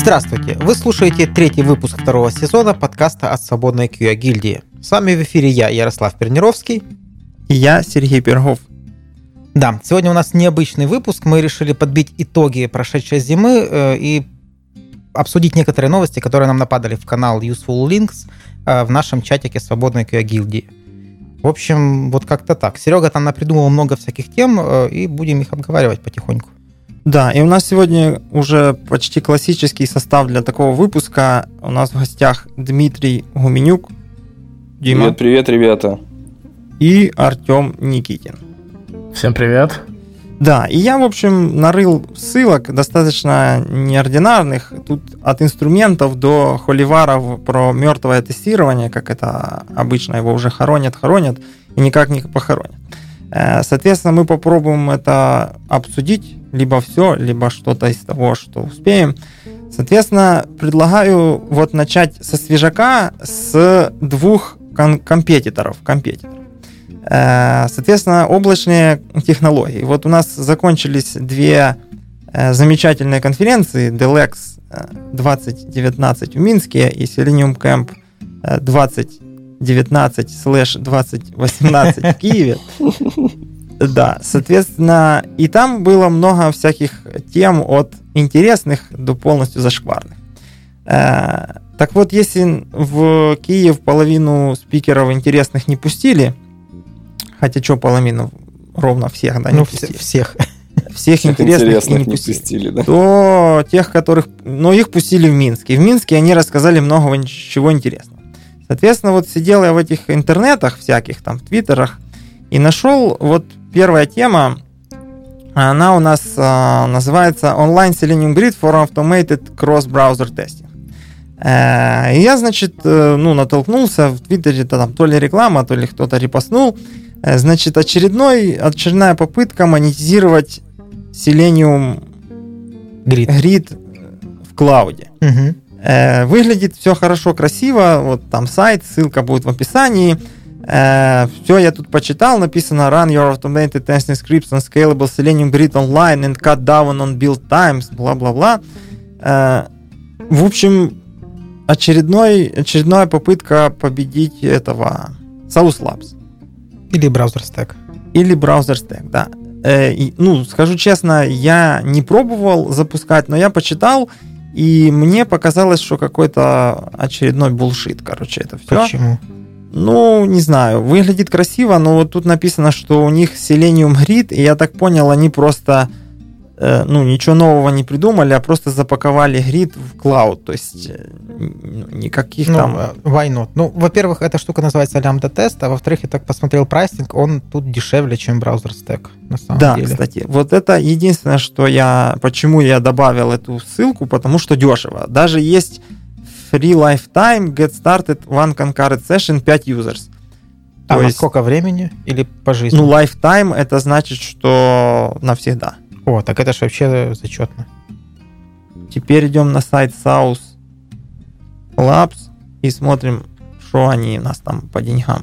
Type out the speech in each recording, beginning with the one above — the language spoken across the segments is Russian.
Здравствуйте! Вы слушаете третий выпуск второго сезона подкаста от Свободной QA-гильдии. С вами в эфире я, Ярослав Пернеровский. И я, Сергей Пирогов. Да, сегодня у нас необычный выпуск. Мы решили подбить итоги прошедшей зимы и обсудить некоторые новости, которые нам нападали в канал Useful Links в нашем чатике Свободной QA-гильдии. В общем, вот как-то так. Серега там напридумывал много всяких тем, и будем их обговаривать потихоньку. Да, и у нас сегодня уже почти классический состав для такого выпуска. У нас в гостях Дмитрий Гуменюк. Дима. Привет, ребята. И Артем Никитин. Всем привет. Да, и я, в общем, нарыл ссылок достаточно неординарных. Тут от инструментов до холиваров про мертвое тестирование, как это обычно, его уже хоронят и никак не похоронят. Соответственно, мы попробуем это обсудить, либо все, либо что-то из того, что успеем. Соответственно, предлагаю вот начать со свежака, с двух компетиторов. Соответственно, облачные технологии. Вот у нас закончились две замечательные конференции, DELEX 2019 в Минске и Selenium Camp 2019/2018 в Киеве. Да, соответственно, и там было много всяких тем от интересных до полностью зашкварных. Так вот, если в Киев половину спикеров интересных не пустили, хотя что половину, ровно всех, да, не пустили. Всех интересных и не пустили, да? То тех, которых... Но их пустили в Минске. И в Минске они рассказали много чего интересного. Соответственно, вот сидел я в этих интернетах всяких, там, в твиттерах, и нашел вот первая тема, она у нас называется Online Selenium Grid for Automated Cross-Browser Testing. И я, значит, натолкнулся в Твиттере, там то ли реклама, то ли кто-то репостнул. Значит, очередная попытка монетизировать Selenium Grid в клауде. Угу. Выглядит все хорошо, красиво. Вот там сайт, ссылка будет в описании. Все я тут почитал. Написано Run your automated testing scripts on scalable Selenium Grid online and cut down on build times. Бла-бла-бла. В общем, очередная попытка победить этого Sauce Labs. Или BrowserStack. Да. Скажу честно, я не пробовал запускать, но я почитал, и мне показалось, что какой-то очередной булшит, короче, это все. Почему? Не знаю, выглядит красиво, но вот тут написано, что у них Selenium Grid, и я так понял, они просто ничего нового не придумали, а просто запаковали Grid в клауд, то есть никаких там... Why not? Во-первых, эта штука называется Lambda Test, а во-вторых, я так посмотрел прайсинг, он тут дешевле, чем BrowserStack, на самом деле. Да, кстати, вот это единственное, почему я добавил эту ссылку, потому что дешево. Даже есть free lifetime, get started, one concurrent session, 5 users. А на сколько времени? Или по жизни? Lifetime, это значит, что навсегда. О, так это же вообще зачетно. Теперь идем на сайт Sauce Labs и смотрим, что они у нас там по деньгам.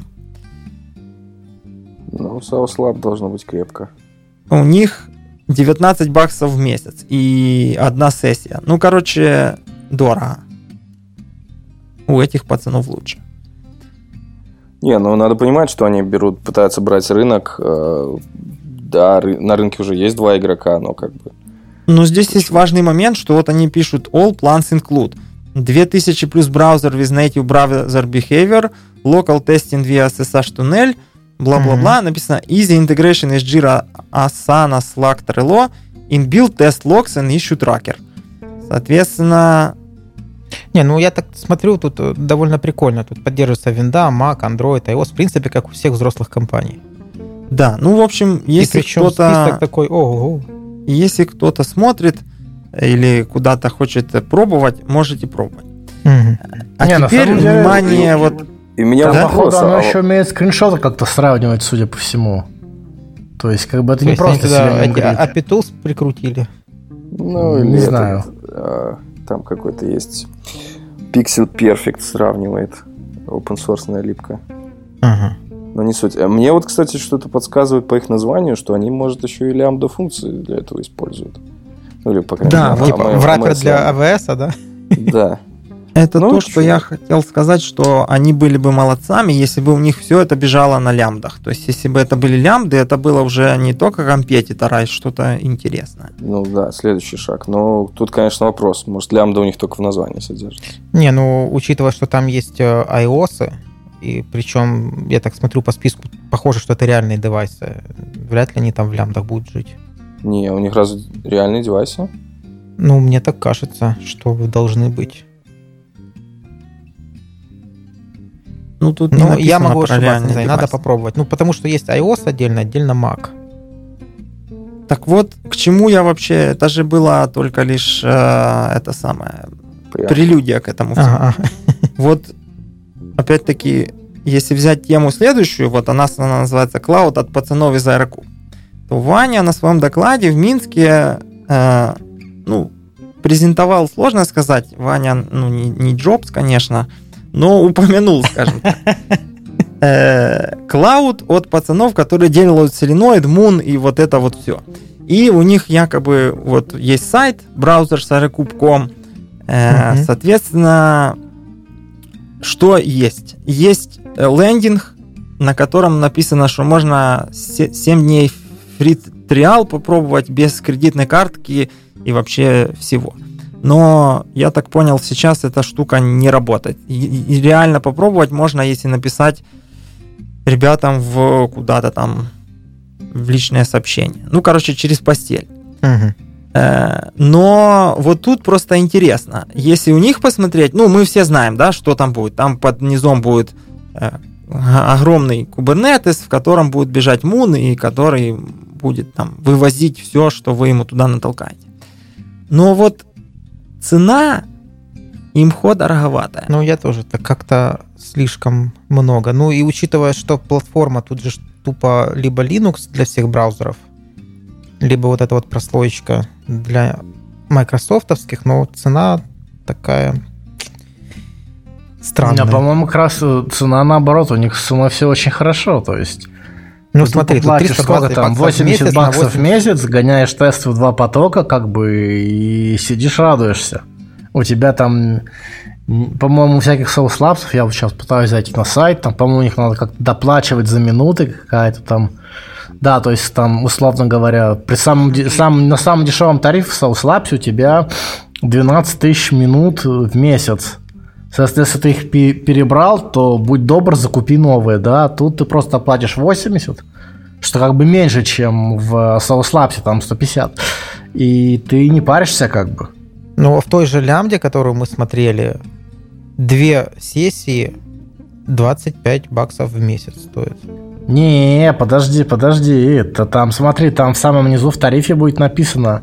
Sauce Lab должно быть крепко. У них $19 в месяц и одна сессия. Дорого. У этих пацанов лучше. Надо понимать, что они пытаются брать рынок. Да, на рынке уже есть два игрока, но как бы... Здесь есть важный момент, что вот они пишут All plans include 2000 плюс браузер with native browser behavior, local testing via SSH tunnel, бла-бла-бла. Написано Easy integration из Jira, Asana, Slack, Trello, inbuilt test logs and issue tracker. Соответственно... я так смотрю, тут довольно прикольно. Тут поддерживается Windows, Mac, Android, iOS, в принципе, как у всех взрослых компаний. Да, в общем, если кто-то... список такой, ого. Если кто-то смотрит или куда-то хочет пробовать, можете пробовать. Угу. Теперь, внимание, И меня походу, оно еще умеет скриншоты как-то сравнивать, судя по всему. То есть, как бы это не просто Selenium Grid. А Petools прикрутили? Не знаю. Там какой-то есть Pixel Perfect сравнивает. Open-source липка. Ага. Но не суть. Мне вот, кстати, что-то подсказывает по их названию, что они, может, еще и лямбда функции для этого используют. Или, по крайней мере, типа враппер для AWS, да? Да. Это то, что я хотел сказать, что они были бы молодцами, если бы у них все это бежало на лямбдах. То есть, если бы это были лямбды, это было уже не только компетитор, а что-то интересное. Ну да, следующий шаг. Но тут, конечно, вопрос. Может, лямбда у них только в названии содержится? Не, ну, учитывая, что там есть iOS, и причем, я так смотрю по списку, похоже, что это реальные девайсы. Вряд ли они там в лямбдах будут жить. Не, у них разве реальные девайсы? Ну, мне так кажется, что должны быть. Ну, тут я могу ошибаться, не знаю, надо попробовать. Ну, потому что есть iOS отдельно Mac. Так вот, к чему я вообще... Это же была только лишь прелюдия к этому всему. Вот, опять-таки, если взять тему следующую, вот она называется «Клауд от пацанов из Аэрокуб», то Ваня на своем докладе в Минске, презентовал, сложно сказать, Ваня, не Джобс, конечно, но упомянул, скажем так. Клауд от пацанов, которые делают Selenoid, Moon и вот это вот все. И у них якобы вот есть сайт browser.aerocup.com. Соответственно, что есть? Есть лендинг, на котором написано, что можно 7 дней free trial попробовать без кредитной картки и вообще всего. Но, я так понял, сейчас эта штука не работает. И реально попробовать можно, если написать ребятам куда-то там в личное сообщение. Ну, короче, через постель. Но вот тут просто интересно. Если у них посмотреть, мы все знаем, да, что там будет. Там под низом будет огромный Kubernetes, в котором будет бежать Moon, и который будет там вывозить все, что вы ему туда натолкаете. Но вот цена имхо дороговатая. Ну, я тоже. Так как-то слишком много. Ну, и учитывая, что платформа тут же тупо либо Linux для всех браузеров, либо вот эта вот прослоечка для майкрософтовских, но цена такая странная. По-моему, как раз цена наоборот. У них цена все очень хорошо, то есть... Ну, смотри, тут 320 там, 80 баксов в месяц, гоняешь тесты в 2 потока, как бы, и сидишь, радуешься. У тебя там, по-моему, у всяких Source Labs, я вот сейчас пытаюсь зайти на сайт, там, по-моему, у них надо как-то доплачивать за минуты какая-то там. Да, то есть там, условно говоря, на самом дешевом тарифе в Source Labs у тебя 12 тысяч минут в месяц. Соответственно, если ты их перебрал, то будь добр, закупи новые, да. Тут ты просто платишь 80, что как бы меньше, чем в Source Labs, там 150. И ты не паришься как бы. Но в той же лямбде, которую мы смотрели, 2 сессии 25 баксов в месяц стоят. Не, подожди. Это там, смотри, там в самом низу в тарифе будет написано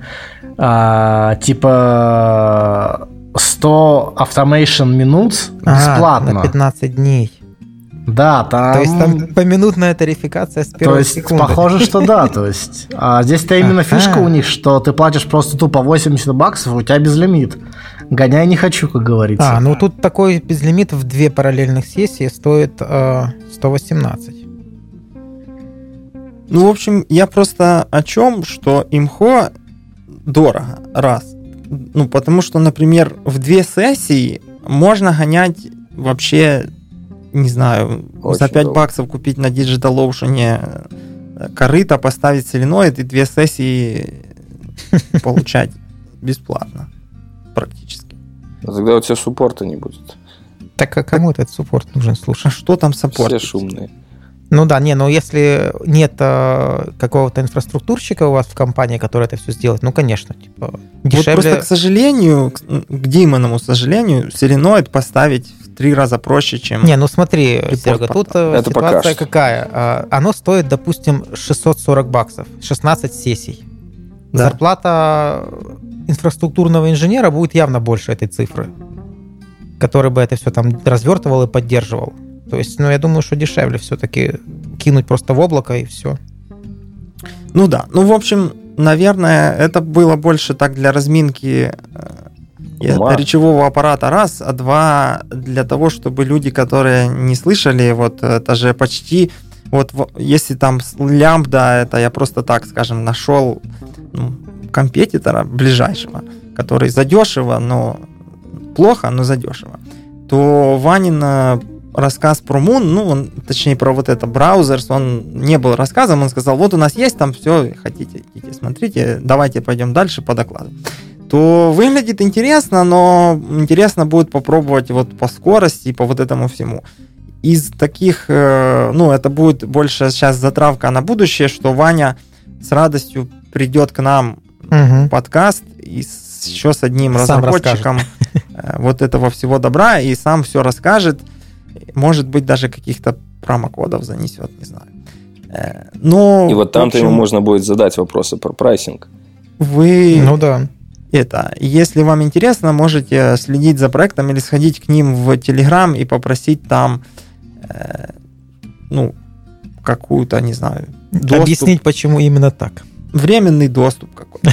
типа 100 automation минут бесплатно. На 15 дней. Да, там... То есть там поминутная тарификация с первой секунды. То есть похоже, что да. То есть, здесь-то именно фишка у них, что ты платишь просто тупо 80 баксов, у тебя безлимит. Гоняй не хочу, как говорится. Ну тут такой безлимит в 2 параллельных сессии стоит 118. Ну, в общем, я просто о чем, что имхо дорого, раз. Ну, потому что, например, в 2 сессии можно гонять вообще, не знаю, очень за 5 баксов купить на DigitalOcean корыто, поставить соленоид и 2 сессии получать бесплатно практически. А тогда у тебя суппорта не будет. Так а кому этот суппорт нужен, слушай? А что там саппорт? Все шумные. Ну да, но если нет какого-то инфраструктурщика у вас в компании, который это все сделает, ну, конечно, типа, дешевле... Вот просто, к сожалению, к Димоному сожалению, соленоид поставить в 3 раза проще, чем... Не, ну смотри, Серега, тут это ситуация какая? Оно стоит, допустим, 640 баксов, 16 сессий. Да. Зарплата инфраструктурного инженера будет явно больше этой цифры, который бы это все там развертывал и поддерживал. То есть, я думаю, что дешевле все-таки кинуть просто в облако и все. Ну да. Ну, в общем, наверное, это было больше так для разминки речевого аппарата, раз, а 2 для того, чтобы люди, которые не слышали, вот это же почти... Вот если там лямбда, это я просто так, скажем, нашел компетитора ближайшего, который задешево, но плохо, но задешево, то Ванин рассказ про Moon, точнее про вот это Browsers, он не был рассказом, он сказал, вот у нас есть там все, хотите, идите, смотрите, давайте пойдем дальше по докладу. То выглядит интересно, но интересно будет попробовать вот по скорости и по вот этому всему. Из таких, это будет больше сейчас затравка на будущее, что Ваня с радостью придет к нам в подкаст и еще с одним разработчиком вот этого всего добра и сам все расскажет. Может быть, даже каких-то промокодов занесет, не знаю. И вот там-то ему можно будет задать вопросы про прайсинг. Если вам интересно, можете следить за проектом или сходить к ним в Telegram и попросить там какую-то, не знаю, доступ. Объяснить, почему именно так. Временный доступ какой-то.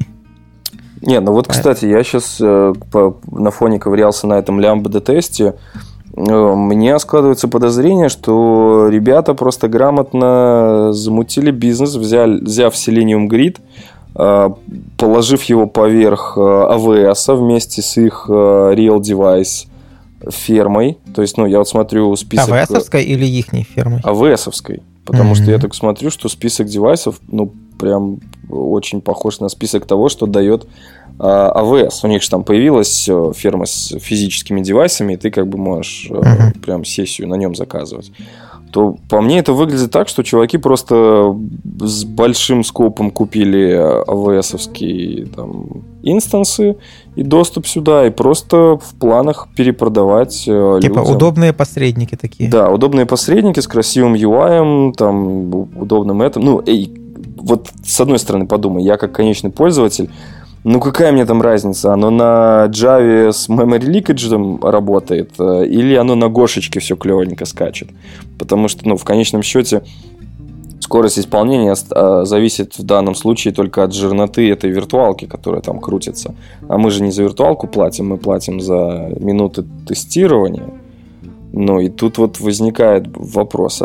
Кстати, я сейчас на фоне ковырялся на этом Lambda-тесте. Мне складывается подозрение, что ребята просто грамотно замутили бизнес, взяв Selenium Grid, положив его поверх AWS вместе с их Real Device фермой. То есть, я вот смотрю список... AWS-овской или ихней фермой? AWS-овской. Потому что я так смотрю, что список девайсов, прям очень похож на список того, что дает AWS. У них же там появилась ферма с физическими девайсами, и ты как бы можешь прям сессию на нем заказывать. То по мне это выглядит так, что чуваки просто с большим скопом купили AWS-овские инстансы и доступ сюда, и просто в планах перепродавать людям. Удобные посредники такие. Да, удобные посредники с красивым UI, удобным этим. Вот с одной стороны подумай, я как конечный пользователь, какая мне там разница? Оно на Java с memory leakage работает, или оно на Гошечке все клевенько скачет? Потому что, в конечном счете, скорость исполнения зависит в данном случае только от жирноты этой виртуалки, которая там крутится. А мы же не за виртуалку платим, мы платим за минуты тестирования. И тут вот возникает вопрос,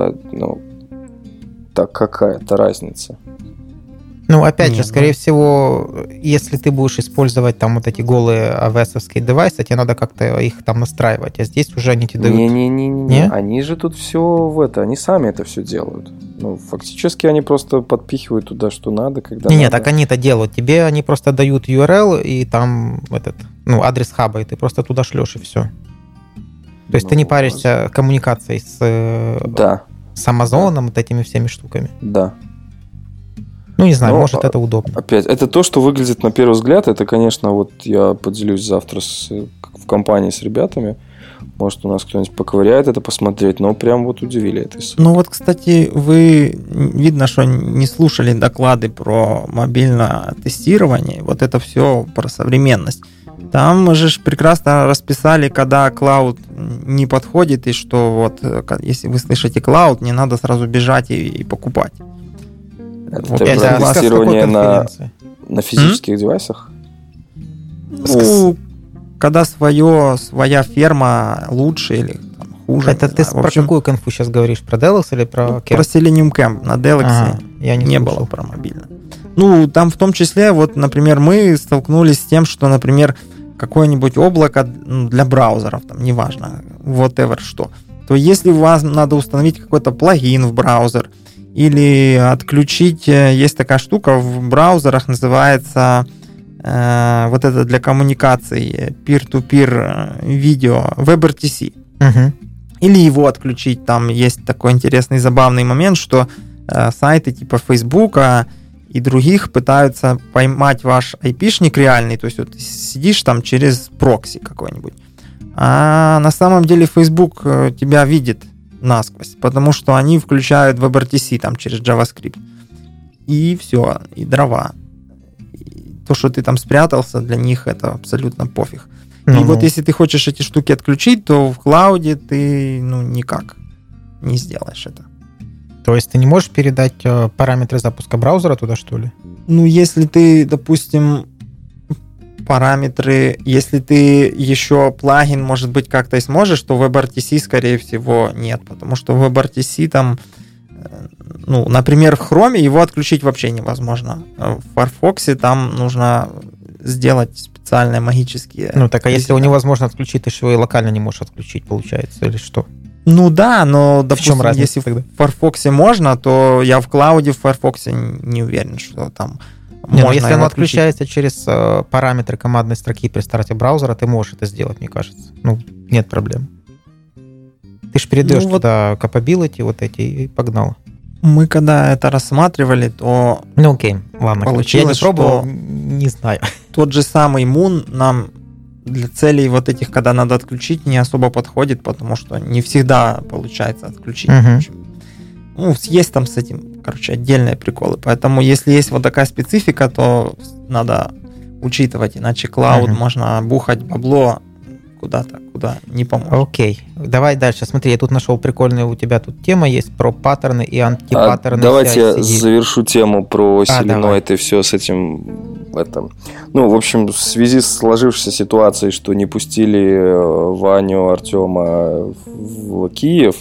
так какая-то разница? Опять же, скорее всего, если ты будешь использовать там вот эти голые AWS-овские девайсы, тебе надо как-то их там настраивать, а здесь уже они тебе дают... Не, они же тут все они сами это все делают. Фактически они просто подпихивают туда, что надо, когда надо. Нет, так они это делают. Тебе они просто дают URL и там адрес хаба, и ты просто туда шлешь, и все. То есть ты не паришься коммуникацией с Амазоном, вот этими всеми штуками. Да. Не знаю, может, это удобно. Опять, это то, что выглядит на первый взгляд. Это, конечно, я поделюсь завтра в компании с ребятами. Может, у нас кто-нибудь поковыряет это посмотреть, но прям удивили этой ссылкой. Кстати, вы, видно, что не слушали доклады про мобильное тестирование. Вот это все про современность. Там же прекрасно расписали, когда клауд не подходит, и что если вы слышите клауд, не надо сразу бежать и покупать. Это тестирование на физических девайсах? Когда своя ферма лучше или хуже. Это ты про какую конфу сейчас говоришь? Про Deluxe или про Camp? Про Selenium Camp. На Deluxe не было про мобильное. Там в том числе, например, мы столкнулись с тем, что, например, какое-нибудь облако для браузеров, неважно, whatever что, то если вам надо установить какой-то плагин в браузер, или отключить, есть такая штука в браузерах, называется вот это для коммуникаций peer-to-peer видео, WebRTC. Или его отключить. Там есть такой интересный, забавный момент, что сайты типа Фейсбука и других пытаются поймать ваш IP-шник реальный, то есть ты сидишь там через прокси какой-нибудь. А на самом деле Facebook тебя видит насквозь, потому что они включают WebRTC там через JavaScript. И все, и дрова. И то, что ты там спрятался, для них это абсолютно пофиг. И вот если ты хочешь эти штуки отключить, то в клауде ты никак не сделаешь это. То есть ты не можешь передать параметры запуска браузера туда, что ли? Если ты, допустим, параметры, если ты еще плагин, может быть, как-то и сможешь, то WebRTC, скорее всего, нет, потому что WebRTC там, например, в Chrome его отключить вообще невозможно. В Firefox там нужно сделать специальные магические. Ну, так а если его невозможно отключить, ты же его и локально не можешь отключить, получается, или что? Ну да, но, допустим, в чем разница если тогда? в Firefox можно, то я в клауде в Firefox не уверен, что там не, можно если его оно отключить. отключается через параметры командной строки при старте браузера, ты можешь это сделать, мне кажется. Ну, нет проблем. Ты же передаешь туда capability вот эти и погнал. Мы когда это рассматривали, то... Ну окей, ладно. Получилось, я не пробовал, что не знаю. Тот же самый Moon нам для целей вот этих, когда надо отключить, не особо подходит, потому что не всегда получается отключить. Ну, есть там с этим, короче, отдельные приколы. Поэтому, если есть вот такая специфика, то надо учитывать, иначе клауд можно бухать бабло куда-то, куда не поможет. Окей. Давай дальше. Смотри, я тут нашел прикольную, у тебя тут тема есть про паттерны и антипаттерны. Давайте я завершу тему про Selenoid и все с этим. Ну, в общем, в связи с сложившейся ситуацией, что не пустили Ваню, Артема в Киев,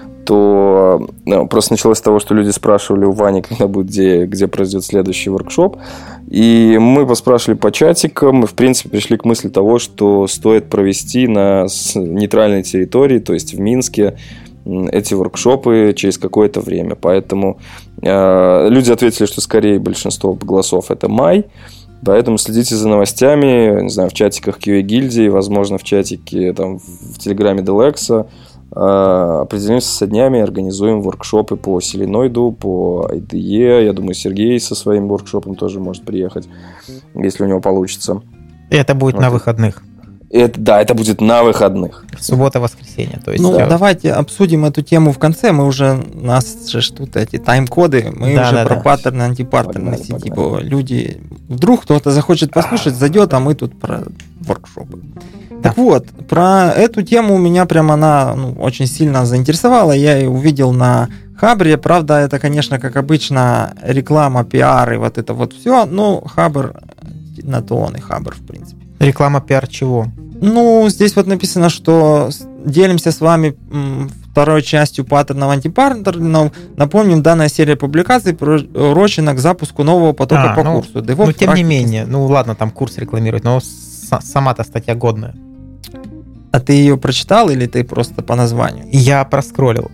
то просто началось с того, что люди спрашивали у Вани, когда будет, где произойдет следующий воркшоп. И мы поспрашивали по чатикам, и, в принципе, пришли к мысли того, что стоит провести на нейтральной территории, то есть в Минске, эти воркшопы через какое-то время. Поэтому люди ответили, что скорее большинство голосов это май. Поэтому следите за новостями, не знаю, в чатиках QA-гильдии, возможно, в чатике там, в телеграме Deluxe. Определимся со днями, организуем воркшопы по Selenoid, по IDE. Я думаю, Сергей со своим воркшопом тоже может приехать, если у него получится. И это будет на выходных. Это будет на выходных. Суббота-воскресенье. То есть давайте обсудим эту тему в конце. Мы уже, у нас же тут эти тайм-коды, мы уже про паттерны, антипаттерны. Типа, люди, вдруг кто-то захочет послушать, зайдет, а мы тут про воркшопы. Так вот, про эту тему меня прям она очень сильно заинтересовала. Я ее увидел на Хабре. Правда, это, конечно, как обычно, реклама, пиар и вот это вот все. Но Хабр, на то он и Хабр, в принципе. Реклама, пиар чего? Ну, здесь вот написано, что делимся с вами второй частью паттернов антипаттернов. Напомним, данная серия публикаций приурочена к запуску нового потока по курсу. DevOps, ну, тем не менее, ладно, там курс рекламировать, но сама-то статья годная. А ты ее прочитал или ты просто по названию? Я проскроллил.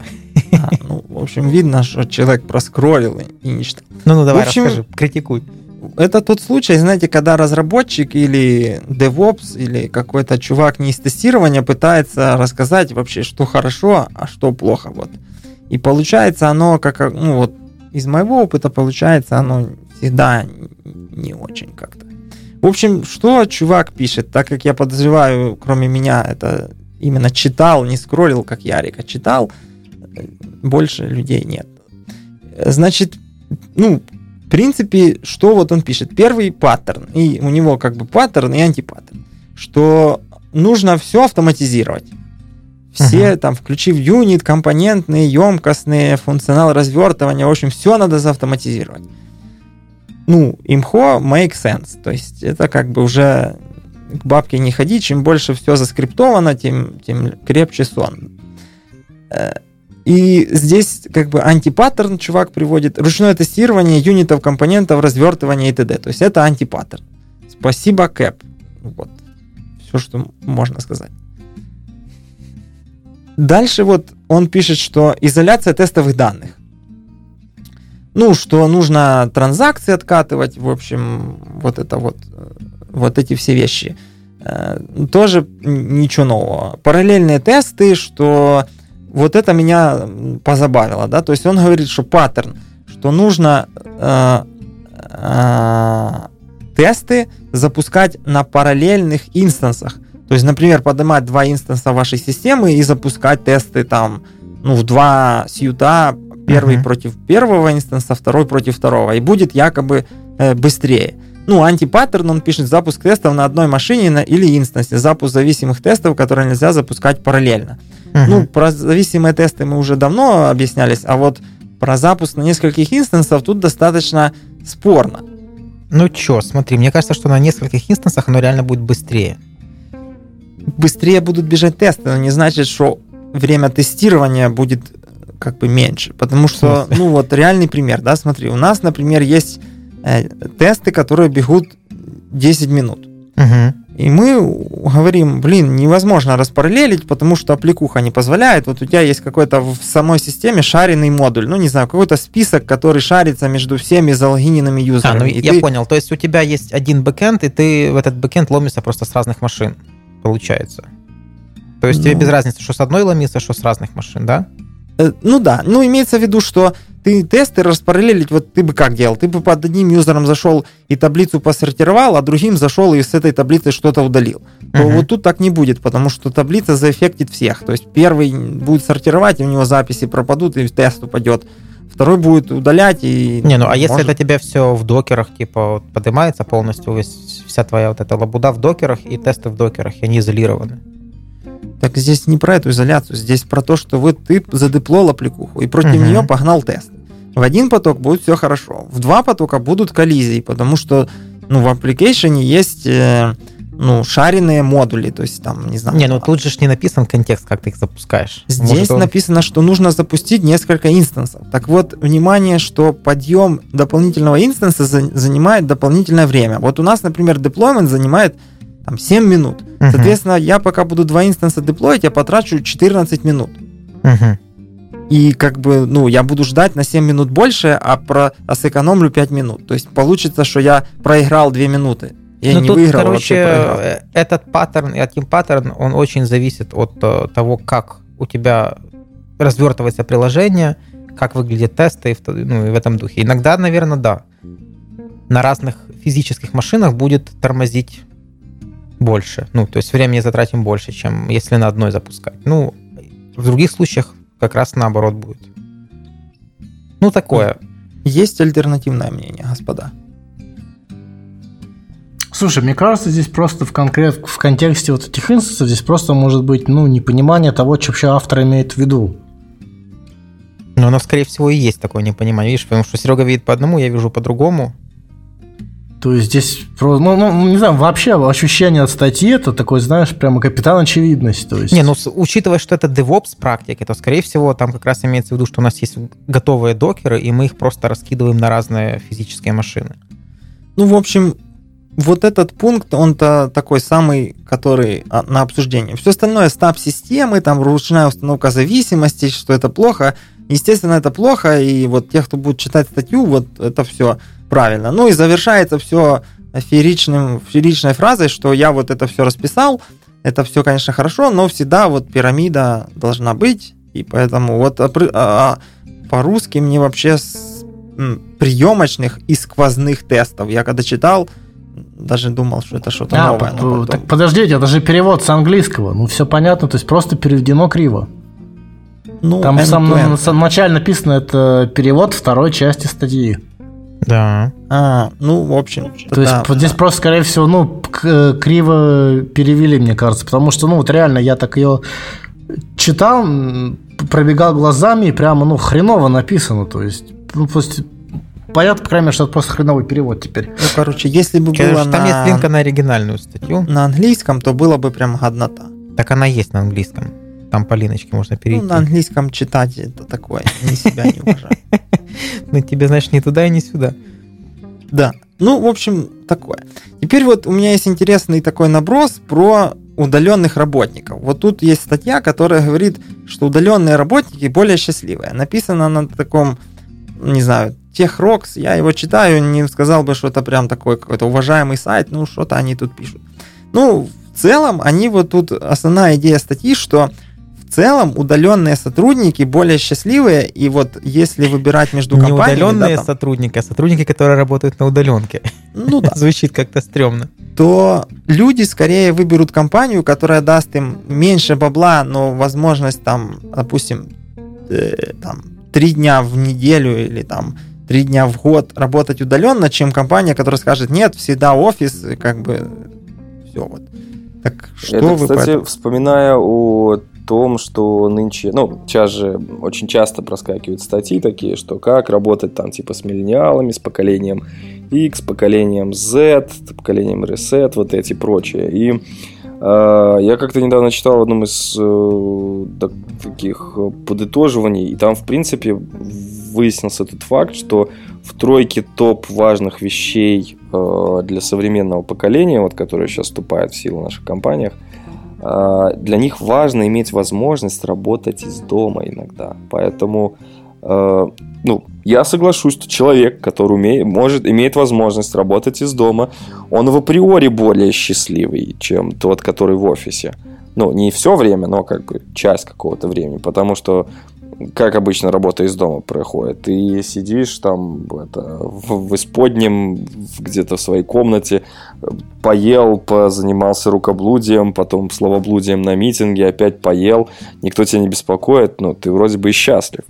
В общем, видно, что человек проскроллил и не читал. Ну, давай, расскажи, критикуй. Это тот случай, знаете, когда разработчик или DevOps, или какой-то чувак не из тестирования пытается рассказать вообще, что хорошо, а что плохо. Вот. И получается оно, как, из моего опыта получается оно всегда не очень как-то. В общем, что чувак пишет, так как я подозреваю, кроме меня, это именно читал, не скроллил, как Ярик, а читал, больше людей нет. Значит, в принципе, что вот он пишет? Первый паттерн, и у него как бы паттерн и антипаттерн, что нужно все автоматизировать. Все там, включив юнит, компонентные, емкостные, функционал развертывания, в общем, все надо заавтоматизировать. Имхо make sense, то есть это как бы уже к бабке не ходи, чем больше все заскриптовано, тем крепче сон. И здесь как бы антипаттерн чувак приводит, ручное тестирование юнитов, компонентов, развертывание и т.д. То есть это антипаттерн. Спасибо, Кэп. Вот. Все, что можно сказать. Дальше вот он пишет, что изоляция тестовых данных. Что нужно транзакции откатывать, в общем, вот это вот эти все вещи. Тоже ничего нового. Параллельные тесты, что вот это меня позабавило, да, то есть он говорит, что паттерн, что нужно тесты запускать на параллельных инстансах. То есть, например, поднимать два инстанса вашей системы и запускать тесты там, в два сьюта, первый против первого инстанса, второй против второго, и будет якобы быстрее. Антипаттерн, он пишет запуск тестов на одной машине или инстансе, запуск зависимых тестов, которые нельзя запускать параллельно. Про зависимые тесты мы уже давно объяснялись, а вот про запуск на нескольких инстансов тут достаточно спорно. Смотри, мне кажется, что на нескольких инстансах оно реально будет быстрее. Быстрее будут бежать тесты, но не значит, что время тестирования будет как бы меньше, потому что, реальный пример, да, смотри, у нас, например, есть тесты, которые бегут 10 минут. И мы говорим, невозможно распараллелить, потому что аппликуха не позволяет. Вот у тебя есть какой-то в самой системе шаренный модуль, какой-то список, который шарится между всеми залогиненными юзерами. Я понял. То есть у тебя есть один бэкэнд, и ты в этот бэкэнд ломишься просто с разных машин, получается. То есть тебе без разницы, что с одной ломиться, что с разных машин, да? Да. Имеется в виду, что ты тесты распараллелить, вот ты бы как делал? Ты бы под одним юзером зашел и таблицу посортировал, а другим зашел и с этой таблицы что-то удалил. То вот тут так не будет, потому что таблица заэффектит всех. То есть первый будет сортировать, и у него записи пропадут, и тест упадет. Второй будет удалять и... Если это тебя все в докерах, поднимается полностью, вся твоя вот эта лабуда в докерах, и тесты в докерах, и они изолированы. Так здесь не про эту изоляцию, здесь про то, что ты задеплоил аппликуху, и против нее погнал тест. В один поток будет все хорошо, в два потока будут коллизии, потому что в application есть шаренные модули, то есть там, не знаю... тут же не написан контекст, как ты их запускаешь. Здесь написано, что нужно запустить несколько инстансов. Так вот, внимание, что подъем дополнительного инстанса занимает дополнительное время. Вот у нас, например, деплоймент занимает 7 минут. Соответственно, я пока буду 2 инстанса деплоить, я потрачу 14 минут. И я буду ждать на 7 минут больше, а сэкономлю 5 минут. То есть получится, что я проиграл 2 минуты. Я не выиграл, вообще проиграл. Этот паттерн, он очень зависит от того, как у тебя развертывается приложение, как выглядят тесты, и в этом духе. Иногда, наверное, да. На разных физических машинах будет тормозить больше. То есть времени затратим больше, чем если на одной запускать. В других случаях как раз наоборот будет. Такое. Есть альтернативное мнение, господа? Слушай, мне кажется, здесь просто в контексте вот этих инстансов здесь просто может быть, непонимание того, что вообще автор имеет в виду. Оно, скорее всего, и есть такое непонимание. Видишь, потому что Серега видит по одному, я вижу по-другому. То есть здесь, не знаю, вообще ощущение от статьи, это такой, знаешь, прямо капитан очевидность. То есть... Учитывая, что это DevOps практики, то, скорее всего, там как раз имеется в виду, что у нас есть готовые докеры, и мы их просто раскидываем на разные физические машины. В общем, вот этот пункт, он-то такой самый, который на обсуждение. Все остальное, стаб-системы, ручная установка зависимостей, что это плохо. Естественно, это плохо, и вот те, кто будет читать статью, вот это все правильно. И завершается все фееричной фразой, что я вот это все расписал, это все, конечно, хорошо, но всегда вот пирамида должна быть, и поэтому вот по-русски мне вообще приемочных и сквозных тестов. Я когда читал, даже думал, что это что-то новое. Так подождите, это же перевод с английского. Все понятно, то есть просто переведено криво. Там в самом начале написано, это перевод второй части статьи. Да. В общем. То есть здесь просто, скорее всего, криво перевели, мне кажется, потому что, вот реально, я так ее читал, пробегал глазами, и прямо, хреново написано, то есть, понятно, по крайней мере, что это просто хреновый перевод теперь. Если бы было там есть линк на оригинальную статью. На английском, то было бы прям годнота. Так она есть на английском. Там по линочке можно перейти. На английском читать это такое, ни себя не уважаю. Тебе, знаешь, ни туда и ни сюда. Да. В общем, такое. Теперь вот у меня есть интересный такой наброс про удаленных работников. Вот тут есть статья, которая говорит, что удаленные работники более счастливые. Написано на таком, не знаю, TechRocks. Я его читаю, не сказал бы, что это прям такой какой-то уважаемый сайт. Что-то они тут пишут. В целом, они вот тут, основная идея статьи, что в целом удаленные сотрудники более счастливые, и вот если выбирать между компаниями... Не удаленные сотрудники, а сотрудники, которые работают на удаленке. Да. Звучит как-то стрёмно. То люди скорее выберут компанию, которая даст им меньше бабла, но возможность допустим, 3 дня в неделю или 3 дня в год работать удаленно, чем компания, которая скажет, нет, всегда офис, и все вот. Так что это, кстати, вспоминая о том, что нынче, сейчас же очень часто проскакивают статьи такие, что как работать с миллениалами, с поколением X, поколением Z, поколением Reset, вот эти прочие. И я как-то недавно читал в одном из таких подытоживаний, и там, в принципе, выяснился тот факт, что в тройке топ важных вещей для современного поколения, вот, которое сейчас вступает в силу в наших компаниях, для них важно иметь возможность работать из дома иногда. Поэтому я соглашусь, что человек, который имеет возможность работать из дома, он в априори более счастливый, чем тот, который в офисе. Не все время, но как бы часть какого-то времени. Потому что, как обычно, работа из дома проходит. Ты сидишь там в исподнем, где-то в своей комнате, поел, позанимался рукоблудием, потом словоблудием на митинге, опять поел, никто тебя не беспокоит, ты вроде бы и счастлив.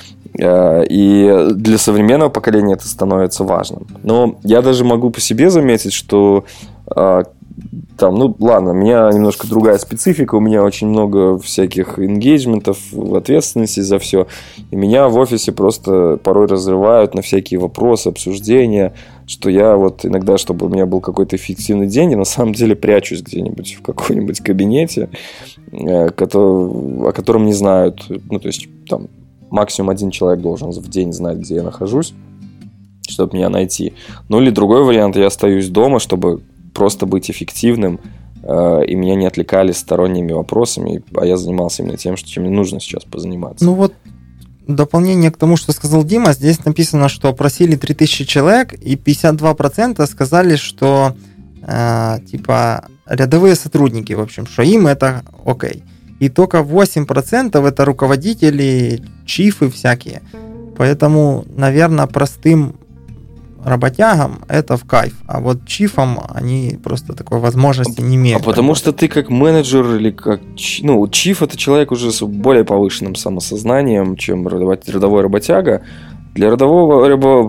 И для современного поколения это становится важным. Но я даже могу по себе заметить, что ладно, у меня немножко другая специфика, у меня очень много всяких энгейджментов, ответственности за все, и меня в офисе просто порой разрывают на всякие вопросы, обсуждения, что я иногда, чтобы у меня был какой-то эффективный день, я на самом деле прячусь где-нибудь в каком-нибудь кабинете, о котором не знают, то есть там максимум один человек должен в день знать, где я нахожусь, чтобы меня найти. Или другой вариант, я остаюсь дома, чтобы просто быть эффективным, и меня не отвлекали сторонними вопросами, а я занимался именно тем, чем мне нужно сейчас позаниматься. Дополнение к тому, что сказал Дима, здесь написано, что опросили 3000 человек, и 52% сказали, что рядовые сотрудники, в общем, что им это окей. И только 8% это руководители, чифы всякие. Поэтому, наверное, простым работягам это в кайф. А вот чифам они просто такой возможности не имеют. Потому что ты как менеджер или как... чиф это человек уже с более повышенным самосознанием, чем рядовой работяга. Для рядового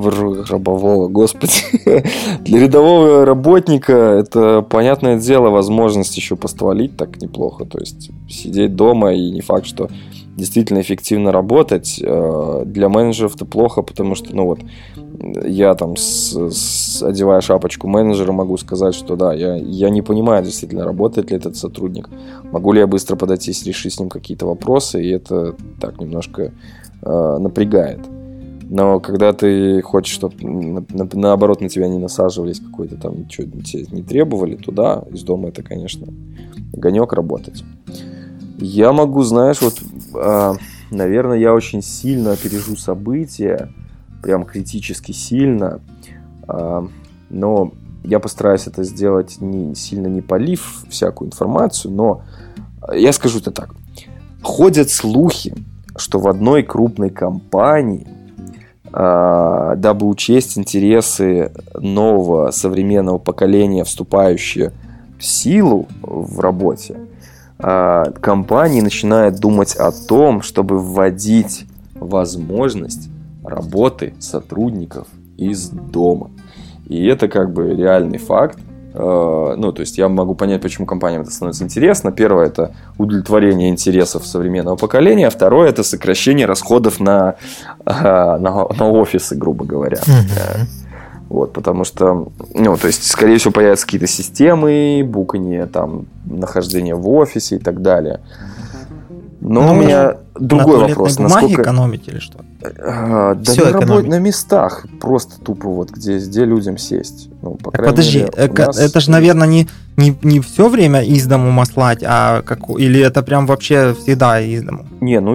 для рядового работника это, понятное дело, возможность еще постволить так неплохо. То есть сидеть дома и не факт, что действительно эффективно работать. Для менеджеров это плохо, потому что, я там, одевая шапочку менеджера, могу сказать, что да, я не понимаю действительно, работает ли этот сотрудник. Могу ли я быстро подойти и решить с ним какие-то вопросы, и это так немножко напрягает. Но когда ты хочешь, чтобы наоборот на тебя не насаживались, какой-то там ничего тебе не требовали, то да, из дома это, конечно, огонек работать. Я могу, наверное, я очень сильно опережу события, прям критически сильно, но я постараюсь это сделать сильно не полив всякую информацию, но я скажу это так. Ходят слухи, что в одной крупной компании, дабы учесть интересы нового современного поколения, вступающие в силу в работе, компании начинают думать о том, чтобы вводить возможность работы сотрудников из дома. И это как бы реальный факт. То есть я могу понять, почему компаниям это становится интересно. Первое – это удовлетворение интересов современного поколения. Второе – это сокращение расходов на офисы, грубо говоря. Потому что, то есть, скорее всего, появятся какие-то системы, буканье, там, нахождение в офисе и так далее. Но у меня другой вопрос. На бумаге экономить или что? На местах. Просто тупо где людям сесть. Подожди, это же, наверное, не все время из дому маслать, или это прям вообще всегда из дому?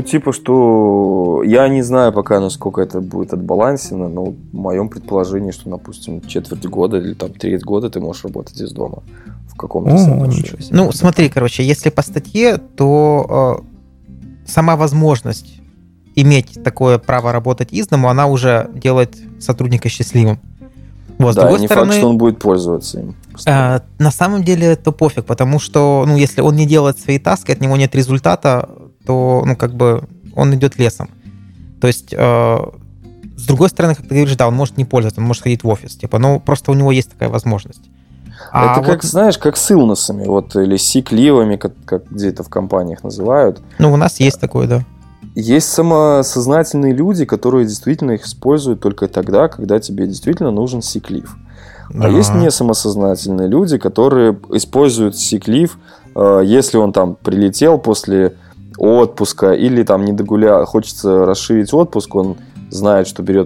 Что я не знаю пока, насколько это будет отбалансено, но в моем предположении, что, допустим, четверть года или там треть года ты можешь работать из дома в каком-то соотношении. Смотри, если по статье, то сама возможность иметь такое право работать из дому, она уже делает сотрудника счастливым. С другой стороны, факт, что он будет пользоваться им. На самом деле это пофиг, потому что, если он не делает свои таски, от него нет результата, то, он идет лесом. То есть, с другой стороны, как ты говоришь, да, он может не пользоваться, он может ходить в офис, но просто у него есть такая возможность. Это как с illness'ами, или сик-ливами, как где-то в компаниях называют. У нас есть такое, да. Есть самосознательные люди, которые действительно их используют только тогда, когда тебе действительно нужен сик-лив. Да. А есть не самосознательные люди, которые используют сик-лив, если он там прилетел после отпуска или там не догулял, хочется расширить отпуск, он знает, что берет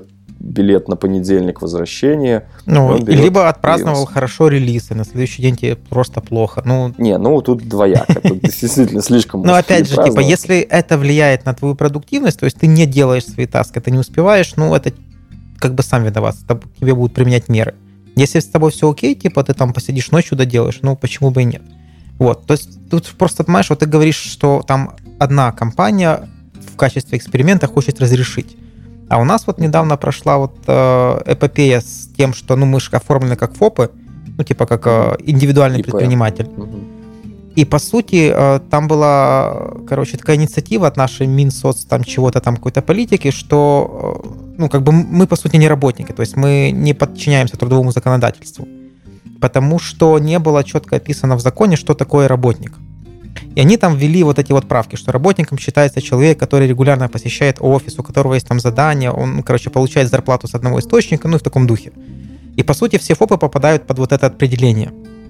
билет на понедельник возвращения. Ну, либо отпраздновал хорошо релиз, и на следующий день тебе просто плохо. Тут двояко. Тут действительно слишком... Но опять же, если это влияет на твою продуктивность, то есть ты не делаешь свои таски, ты не успеваешь, это как бы сам виноват, тебе будут применять меры. Если с тобой все окей, типа ты там посидишь ночью доделаешь, почему бы и нет. Вот, то есть тут просто, понимаешь, ты говоришь, что там одна компания в качестве эксперимента хочет разрешить. А у нас недавно прошла эпопея с тем, что мы же оформлены как ФОПы, типа как индивидуальный ИП. Предприниматель. И, по сути, там была, такая инициатива от нашей Минсоц, чего-то какой-то политики, что, мы, по сути, не работники, то есть мы не подчиняемся трудовому законодательству, потому что не было четко описано в законе, что такое работник. И они там ввели эти правки, что работником считается человек, который регулярно посещает офис, у которого есть там задания, он, получает зарплату с одного источника, в таком духе. И, по сути, все ФОПы попадают под это определение.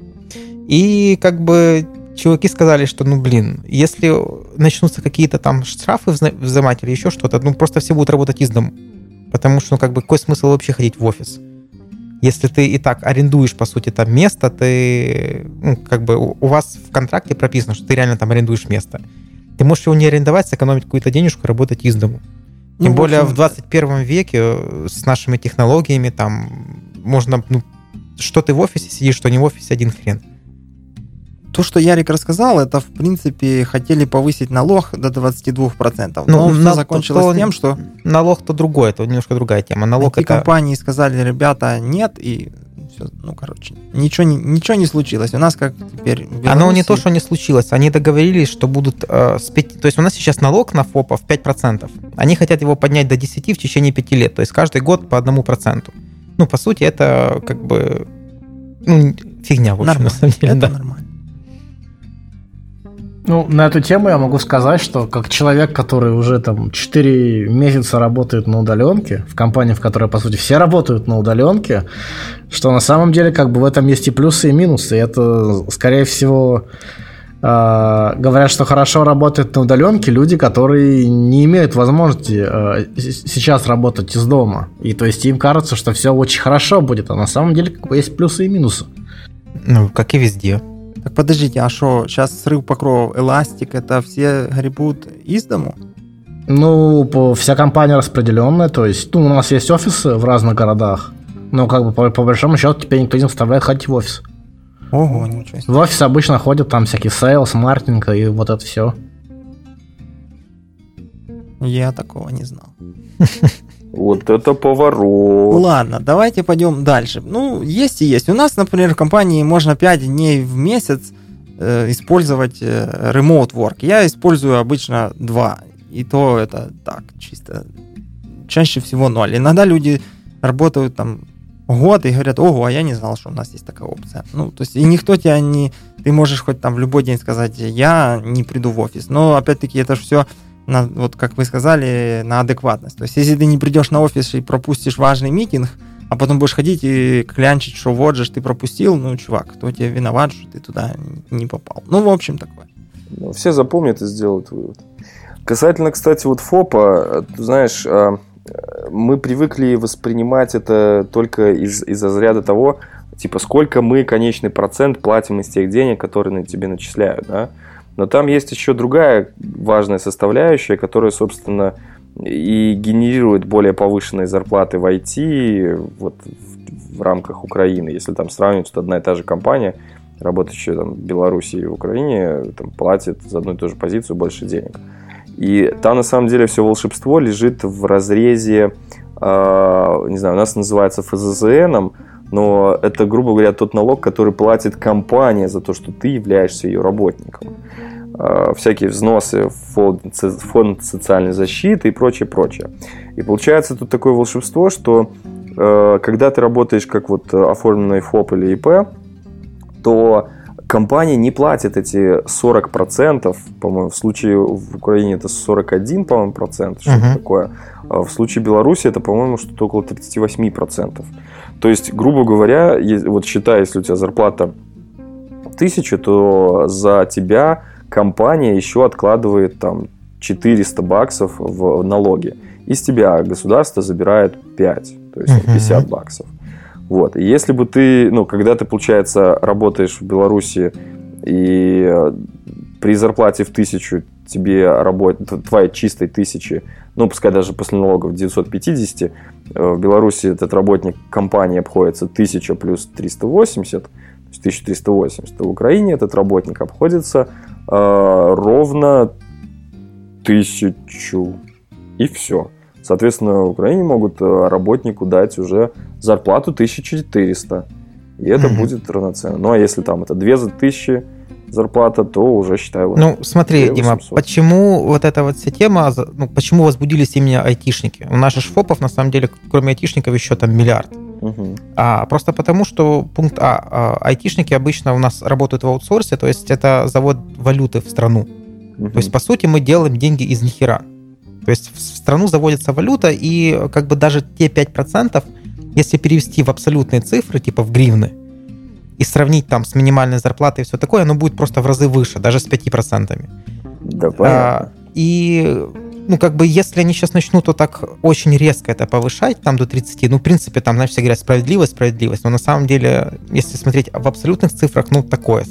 И, чуваки сказали, что, если начнутся какие-то там штрафы взимать или еще что-то, просто все будут работать из дому. Потому что, какой смысл вообще ходить в офис? Если ты и так арендуешь, по сути, там место, ты, у вас в контракте прописано, что ты реально там арендуешь место. Ты можешь его не арендовать, сэкономить какую-то денежку и работать из дому. Тем более в 21 веке с нашими технологиями там можно, что ты в офисе сидишь, что не в офисе, один хрен. То, что Ярик рассказал, это, в принципе, хотели повысить налог до 22%. Но все закончилось тем, что... Налог-то другой, это немножко другая тема. Налог это... компании сказали, ребята, нет, и все, ничего не случилось. У нас как теперь... Оно не то, что не случилось. Они договорились, что будут... То есть у нас сейчас налог на ФОПов 5%. Они хотят его поднять до 10% в течение 5 лет. То есть каждый год по 1%. По сути, это фигня, в общем, нормально. На самом деле. Это нормально. На эту тему я могу сказать, что как человек, который уже 4 месяца работает на удаленке, в компании, в которой, по сути, все работают на удаленке, что на самом деле в этом есть и плюсы, и минусы. И это, скорее всего, говорят, что хорошо работают на удаленке люди, которые не имеют возможности сейчас работать из дома. И то есть им кажется, что все очень хорошо будет, а на самом деле есть плюсы и минусы. Как и везде. Так подождите, а что, сейчас срыв покровов, эластик, это все гребут из дому? Вся компания распределенная, то есть, у нас есть офисы в разных городах, но по большому счету теперь никто не заставляет ходить в офис. Ого, ничего себе. В офис обычно ходят там всякие сейлс, маркетинг и вот это все. Я такого не знал. Вот это поворот. Ладно, давайте пойдем дальше. Есть и есть. У нас, например, в компании можно 5 дней в месяц использовать remote work. Я использую обычно 2. И то это так, чисто. Чаще всего 0. Иногда люди работают год и говорят, ого, а я не знал, что у нас есть такая опция. То есть и никто тебя не... Ты можешь хоть в любой день сказать, я не приду в офис. Но опять-таки это же все... как вы сказали, на адекватность. То есть, если ты не придешь на офис и пропустишь важный митинг, а потом будешь ходить и клянчить, что вот же ты пропустил, чувак, кто тебе виноват, что ты туда не попал. В общем, такое. Все запомнят и сделают вывод. Касательно, кстати, ФОПа, ты знаешь, мы привыкли воспринимать это только из разряда того, сколько мы конечный процент платим из тех денег, которые тебе начисляют, да? Но там есть еще другая важная составляющая, которая, собственно, и генерирует более повышенные зарплаты в IT в рамках Украины. Если там сравнивать, что одна и та же компания, работающая в Беларуси и в Украине, платит за одну и ту же позицию больше денег. И там, на самом деле, все волшебство лежит в разрезе, не знаю, у нас называется ФЗЗНом, но это, грубо говоря, тот налог, который платит компания за то, что ты являешься ее работником. Всякие взносы в фонд социальной защиты и прочее, прочее. И получается тут такое волшебство, что когда ты работаешь как оформленный ФОП или ИП, то компания не платит эти 40%, по-моему, в случае в Украине это 41%, по-моему, процент, что-то такое. А в случае Беларуси это, по-моему, что-то около 38%. То есть, грубо говоря, считай, если у тебя зарплата 1000, то за тебя компания еще откладывает $400 в налоги. Из тебя государство забирает 5. то есть $50. Вот. И если бы ты, когда ты, получается, работаешь в Беларуси, и при зарплате в 1000 тебе твоей чистой 1000, пускай даже после налогов 950, в Беларуси этот работник компании обходится 1000 плюс 380, то есть 1380, то в Украине этот работник обходится ровно 1000, и все. Соответственно, в Украине могут работнику дать уже зарплату 1400, и это будет равноценно. Ну, а если там это 2000 зарплата, то уже, считаю... смотри, Дима, почему вот эта вот вся тема, почему возбудились именно айтишники? У нас же ФОПов, на самом деле, кроме айтишников, еще там миллиард. Просто потому, что пункт айтишники обычно у нас работают в аутсорсе, то есть это завод валюты в страну. То есть, по сути, мы делаем деньги из нихера. То есть в страну заводится валюта, и как бы даже те 5%, если перевести в абсолютные цифры, типа в гривны, и сравнить там с минимальной зарплатой и все такое, оно будет просто в разы выше, даже с 5%. Да, понятно. И, если они сейчас начнут вот так очень резко это повышать, там до 30, в принципе, там, все говорят, справедливость, но на самом деле, если смотреть в абсолютных цифрах, такое,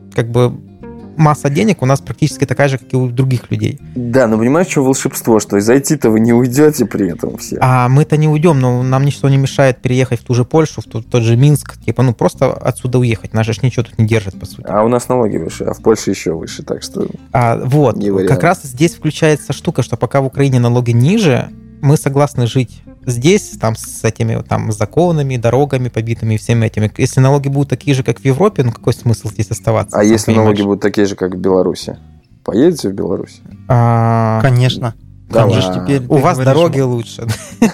масса денег у нас практически такая же, как и у других людей. Да, но понимаешь, что волшебство, что из IT-то вы не уйдете при этом все. Мы-то не уйдем, но нам ничто не мешает переехать в ту же Польшу, в тот же Минск, просто отсюда уехать. Нас же ничего тут не держит, по сути. А у нас налоги выше, а в Польше еще выше, так что... Как раз здесь включается штука, что пока в Украине налоги ниже, мы согласны жить здесь, там, с этими там законами, дорогами побитыми и всеми этими. Если налоги будут такие же, как в Европе, какой смысл здесь оставаться? А если налоги будут такие же, как в Беларуси? Поедете в Беларусь? Конечно. Да, теперь у вас дороги лучше.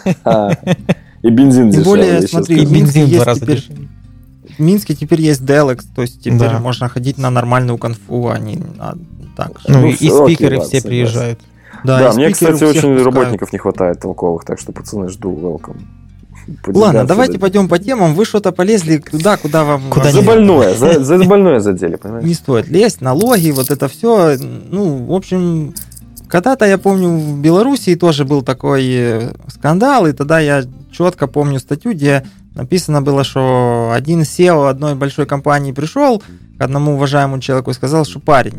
И бензин дешевле. Тем более, смотри, и бензин в 2 раза дешевле. В Минске теперь есть Delex, то есть теперь можно ходить на нормальную конфу, а не так. И спикеры все приезжают. Да, мне, кстати, очень работников не хватает толковых, так что, пацаны, жду welcome. Ладно, давайте пойдем по темам. Вы что-то полезли туда, куда вам... За больное, за больное задели, понимаешь? Не стоит лезть, налоги, вот это все. В общем, когда-то, я помню, в Белоруссии тоже был такой скандал, и тогда я четко помню статью, где написано было, что один SEO одной большой компании пришел к одному уважаемому человеку и сказал, что парень,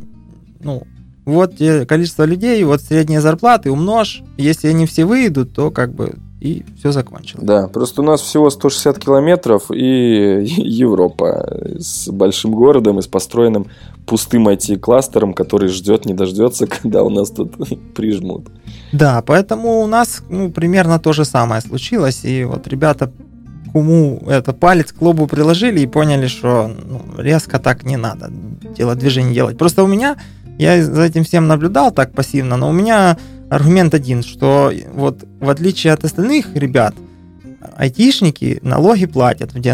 вот количество людей, вот средние зарплаты умножь, если они все выйдут, то и все закончилось. Да, просто у нас всего 160 километров и Европа с большим городом и с построенным пустым IT-кластером, который ждет, не дождется, когда у нас тут прижмут. Да, поэтому у нас примерно то же самое случилось, и вот ребята кому палец к лбу приложили и поняли, что резко так не надо движение делать. Просто я за этим всем наблюдал так пассивно, но у меня аргумент один, что вот в отличие от остальных ребят, айтишники налоги платят в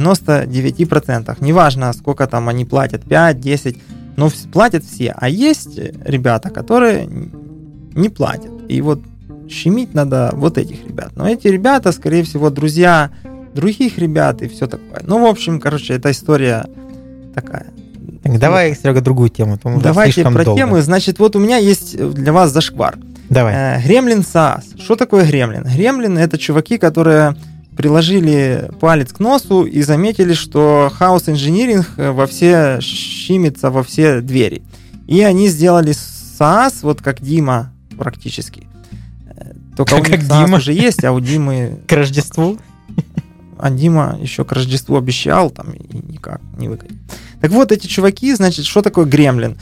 99%. Неважно, сколько там они платят, 5, 10, но платят все. А есть ребята, которые не платят. И вот щемить надо вот этих ребят. Но эти ребята, скорее всего, друзья других ребят и все такое. В общем, эта история такая. Давай, Серега, другую тему. Давайте про тему. Значит, вот у меня есть для вас зашквар. Давай. Гремлин SaaS. Что такое Гремлин? Гремлин — это чуваки, которые приложили палец к носу и заметили, что хаос-инжиниринг щимится во все двери. И они сделали SaaS, вот как Дима практически. Только у них SaaS уже есть, а у Димы... К Рождеству? А Дима еще к Рождеству обещал, там и никак не выкатил. Так вот, эти чуваки, значит, что такое Гремлин?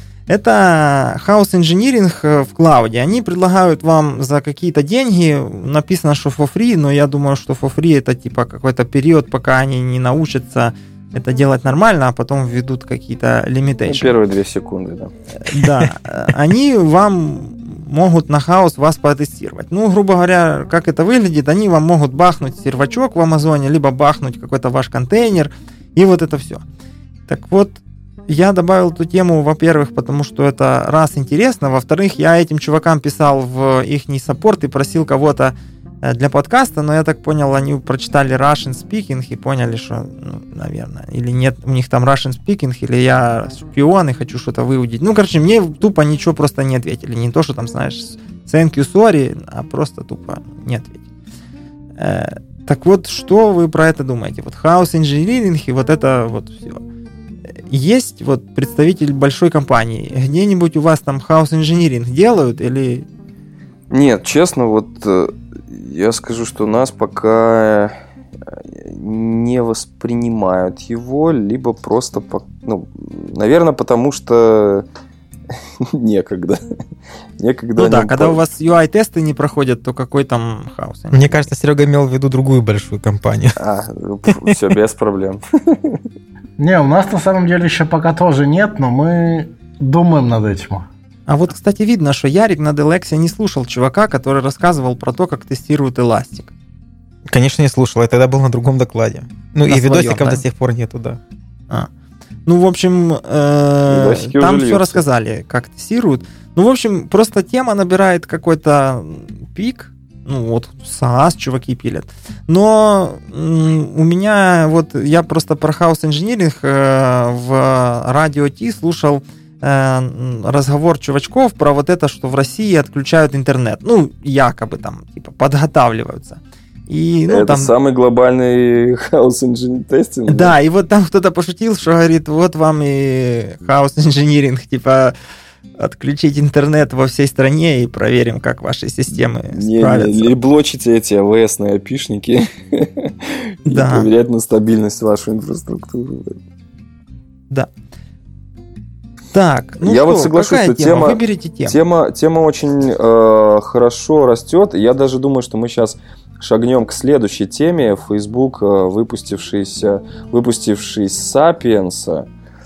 Это хаос-инжиниринг в клауде. Они предлагают вам за какие-то деньги, написано, что for free, но я думаю, что for free это типа какой-то период, пока они не научатся это делать нормально, а потом введут какие-то limitations. Первые 2 секунды, да. Да. Они вам могут на хаос вас потестировать. Грубо говоря, как это выглядит, они вам могут бахнуть сервачок в Амазоне, либо бахнуть какой-то ваш контейнер, и вот это все. Так вот, я добавил эту тему, во-первых, потому что это раз интересно, во-вторых, я этим чувакам писал в ихний саппорт и просил кого-то для подкаста, но я так понял, они прочитали Russian speaking и поняли, что, наверное, или нет, у них там Russian speaking, или я шпион и хочу что-то выудить. Мне тупо ничего просто не ответили. Не то, что там, знаешь, thank you, sorry, а просто тупо не ответили. Так вот, что вы про это думаете? Вот хаос инжиниринг и вот это вот все. Есть вот представитель большой компании, где-нибудь у вас там хаос инжиниринг делают или... Нет, честно, вот я скажу, что нас пока не воспринимают его, либо просто, наверное, потому что некогда. Ну да, когда у вас UI-тесты не проходят, то какой там хаос? Мне кажется, Серега имел в виду другую большую компанию. Все, без проблем. Не, у нас на самом деле еще пока тоже нет, но мы думаем над этим. А вот, кстати, видно, что Ярик на Deluxe не слушал чувака, который рассказывал про то, как тестируют Elastic. Конечно, не слушал, я тогда был на другом докладе. Ну и видосиков до сих пор нету, да. Ну, в общем, там все рассказали, как тестируют. Ну, в общем, просто тема набирает какой-то пик. Ну, вот SaaS чуваки пилят. Но у меня, вот, я просто про хаос инжиниринг в Радио Ти слушал разговор чувачков про вот это, что в России отключают интернет. Ну, якобы там, типа, подготавливаются. И, ну, это там... самый глобальный хаос инжиниринг. Да, и вот там кто-то пошутил, что говорит, вот вам и хаос инжиниринг, типа, отключить интернет во всей стране и проверим, как ваши системы справятся. Или блочите эти АВСные опишники и проверять на стабильность вашу инфраструктуру. Да. Так, ну я что, вот соглашусь, что выберите тему. Тема очень хорошо растет. Я даже думаю, что мы сейчас шагнем к следующей теме. Facebook, выпустивший Sapiens.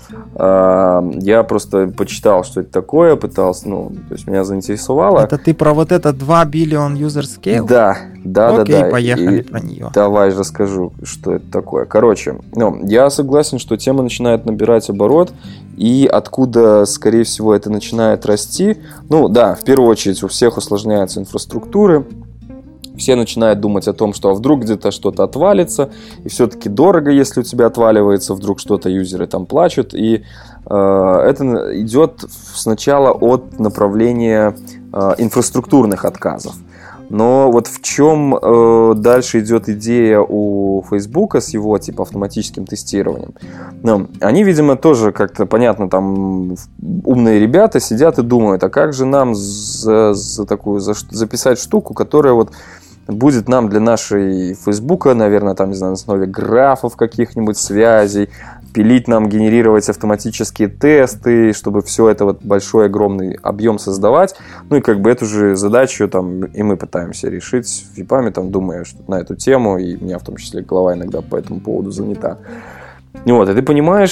Я просто почитал, что это такое, пытался, то есть меня заинтересовало. Это ты про вот это 2 billion user scale? Да. Окей, поехали про нее. Давай расскажу, что это такое. Короче, я согласен, что тема начинает набирать оборот, и откуда, скорее всего, это начинает расти. Ну да, в первую очередь у всех усложняются инфраструктуры. Все начинают думать о том, что а вдруг где-то что-то отвалится, и все-таки дорого, если у тебя отваливается, вдруг что-то юзеры там плачут, и это идет сначала от направления инфраструктурных отказов. Но вот в чем дальше идет идея у Facebook с его типа автоматическим тестированием? Они, видимо, тоже как-то, понятно, там умные ребята сидят и думают, а как же нам записать штуку, которая вот будет нам для нашей Фейсбука, наверное, там, не знаю, на основе графов каких-нибудь связей, пилить нам, генерировать автоматические тесты, чтобы все это вот большой, огромный объем создавать. Ну и как бы эту же задачу там и мы пытаемся решить в ВИПами, там, думая что на эту тему, и у меня в том числе голова иногда по этому поводу занята. Вот, и ты понимаешь,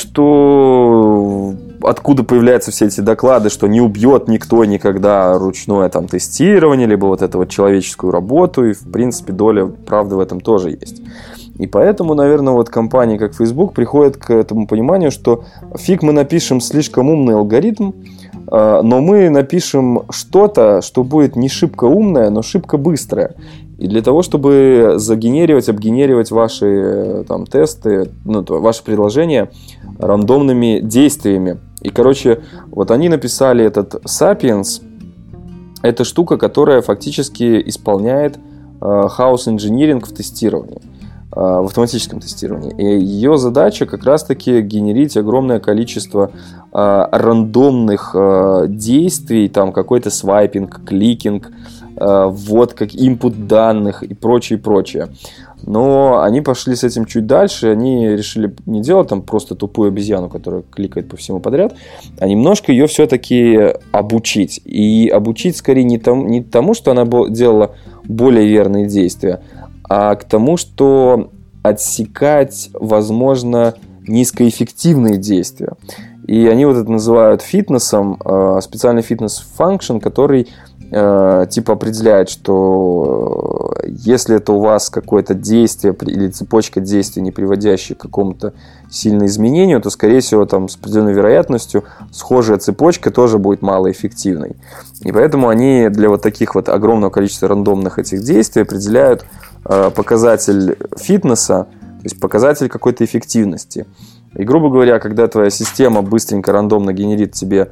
что откуда появляются все эти доклады, что не убьет никто никогда ручное там тестирование, либо вот эту вот человеческую работу, и в принципе доля правды в этом тоже есть. И поэтому, наверное, вот компании как Facebook приходят к этому пониманию, что фиг мы напишем слишком умный алгоритм, но мы напишем что-то, что будет не шибко умное, но шибко быстрое. И для того, чтобы обгенерировать ваши там, тесты, ваши предложения рандомными действиями. И, короче, вот они написали этот Sapiens. Это штука, которая фактически исполняет хаос инжиниринг в тестировании, в автоматическом тестировании. И ее задача как раз-таки генерить огромное количество рандомных действий, там какой-то свайпинг, кликинг, ввод как input данных и прочее. Но они пошли с этим чуть дальше, они решили не делать там просто тупую обезьяну, которая кликает по всему подряд, а немножко ее все-таки обучить. И обучить скорее не тому, что она делала более верные действия, а к тому, что отсекать, возможно, низкоэффективные действия. И они вот это называют фитнесом, специальный фитнес-функшн, который типа определяет, что если это у вас какое-то действие или цепочка действий, не приводящая к какому-то сильному изменению, то, скорее всего, там с определенной вероятностью схожая цепочка тоже будет малоэффективной. И поэтому они для вот таких вот огромного количества рандомных этих действий определяют показатель фитнеса, то есть показатель какой-то эффективности. И, грубо говоря, когда твоя система быстренько рандомно генерит тебе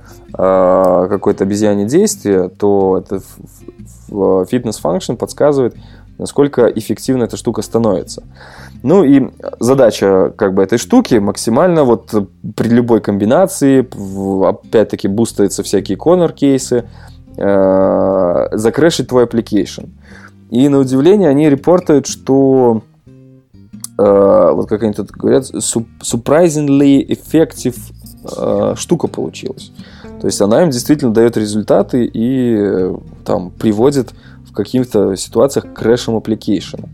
какое-то обезьянье действие, то это фитнес-функшн подсказывает, насколько эффективно эта штука становится. Ну и задача как бы этой штуки максимально вот при любой комбинации, опять-таки бустаются всякие corner-кейсы, закрэшить твой application. И на удивление они репортают, что вот как они тут говорят, surprisingly effective штука получилась. То есть она им действительно дает результаты и там приводит в каких-то ситуациях к крэшам application.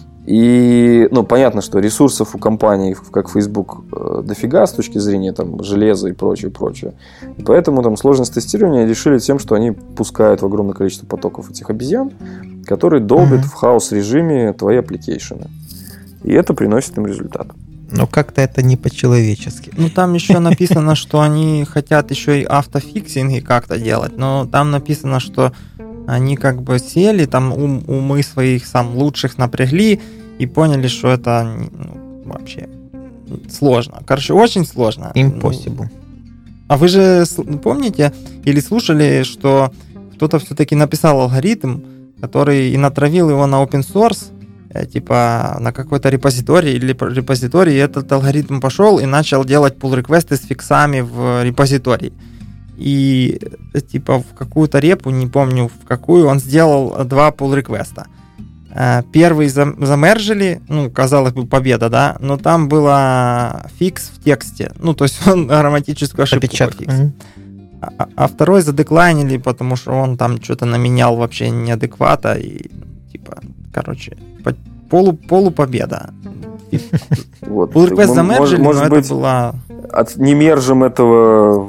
И, ну, понятно, что ресурсов у компаний, как Facebook, дофига с точки зрения там, железа и прочее. И поэтому там сложность тестирования решили тем, что они пускают в огромное количество потоков этих обезьян, которые долбят в хаос-режиме твои application. И это приносит им результат. Но как-то это не по-человечески. Ну, там еще написано, что они хотят еще и автофиксинги как-то делать, но там написано, что они как бы сели, там умы своих сам лучших напрягли и поняли, что это вообще сложно. Короче, очень сложно. Impossible. А вы же помните или слушали, что кто-то все-таки написал алгоритм, который и натравил его на open source, типа на какой-то репозиторий, и этот алгоритм пошел и начал делать pull-реквесты с фиксами в репозитории. И типа в какую-то репу, не помню в какую, он сделал 2 pull-реквеста. Первый замержили, ну, казалось бы, победа, да, но там было фикс в тексте, ну, то есть он грамматическую ошибку пофикс. А второй задеклайнили, потому что он там что-то наменял вообще неадеквата, и типа, короче, полупобеда. Pull-реквест замержили, но это была... Не мержим этого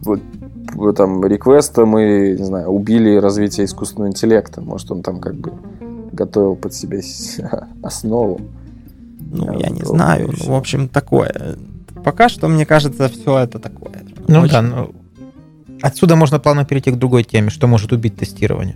там реквеста мы, не знаю, убили развитие искусственного интеллекта. Может, он там как бы готовил под себя основу. Ну, я не знаю. Ну, в общем, такое. Пока что, мне кажется, все это такое. Ну очень... да, но отсюда можно плавно перейти к другой теме, что может убить тестирование.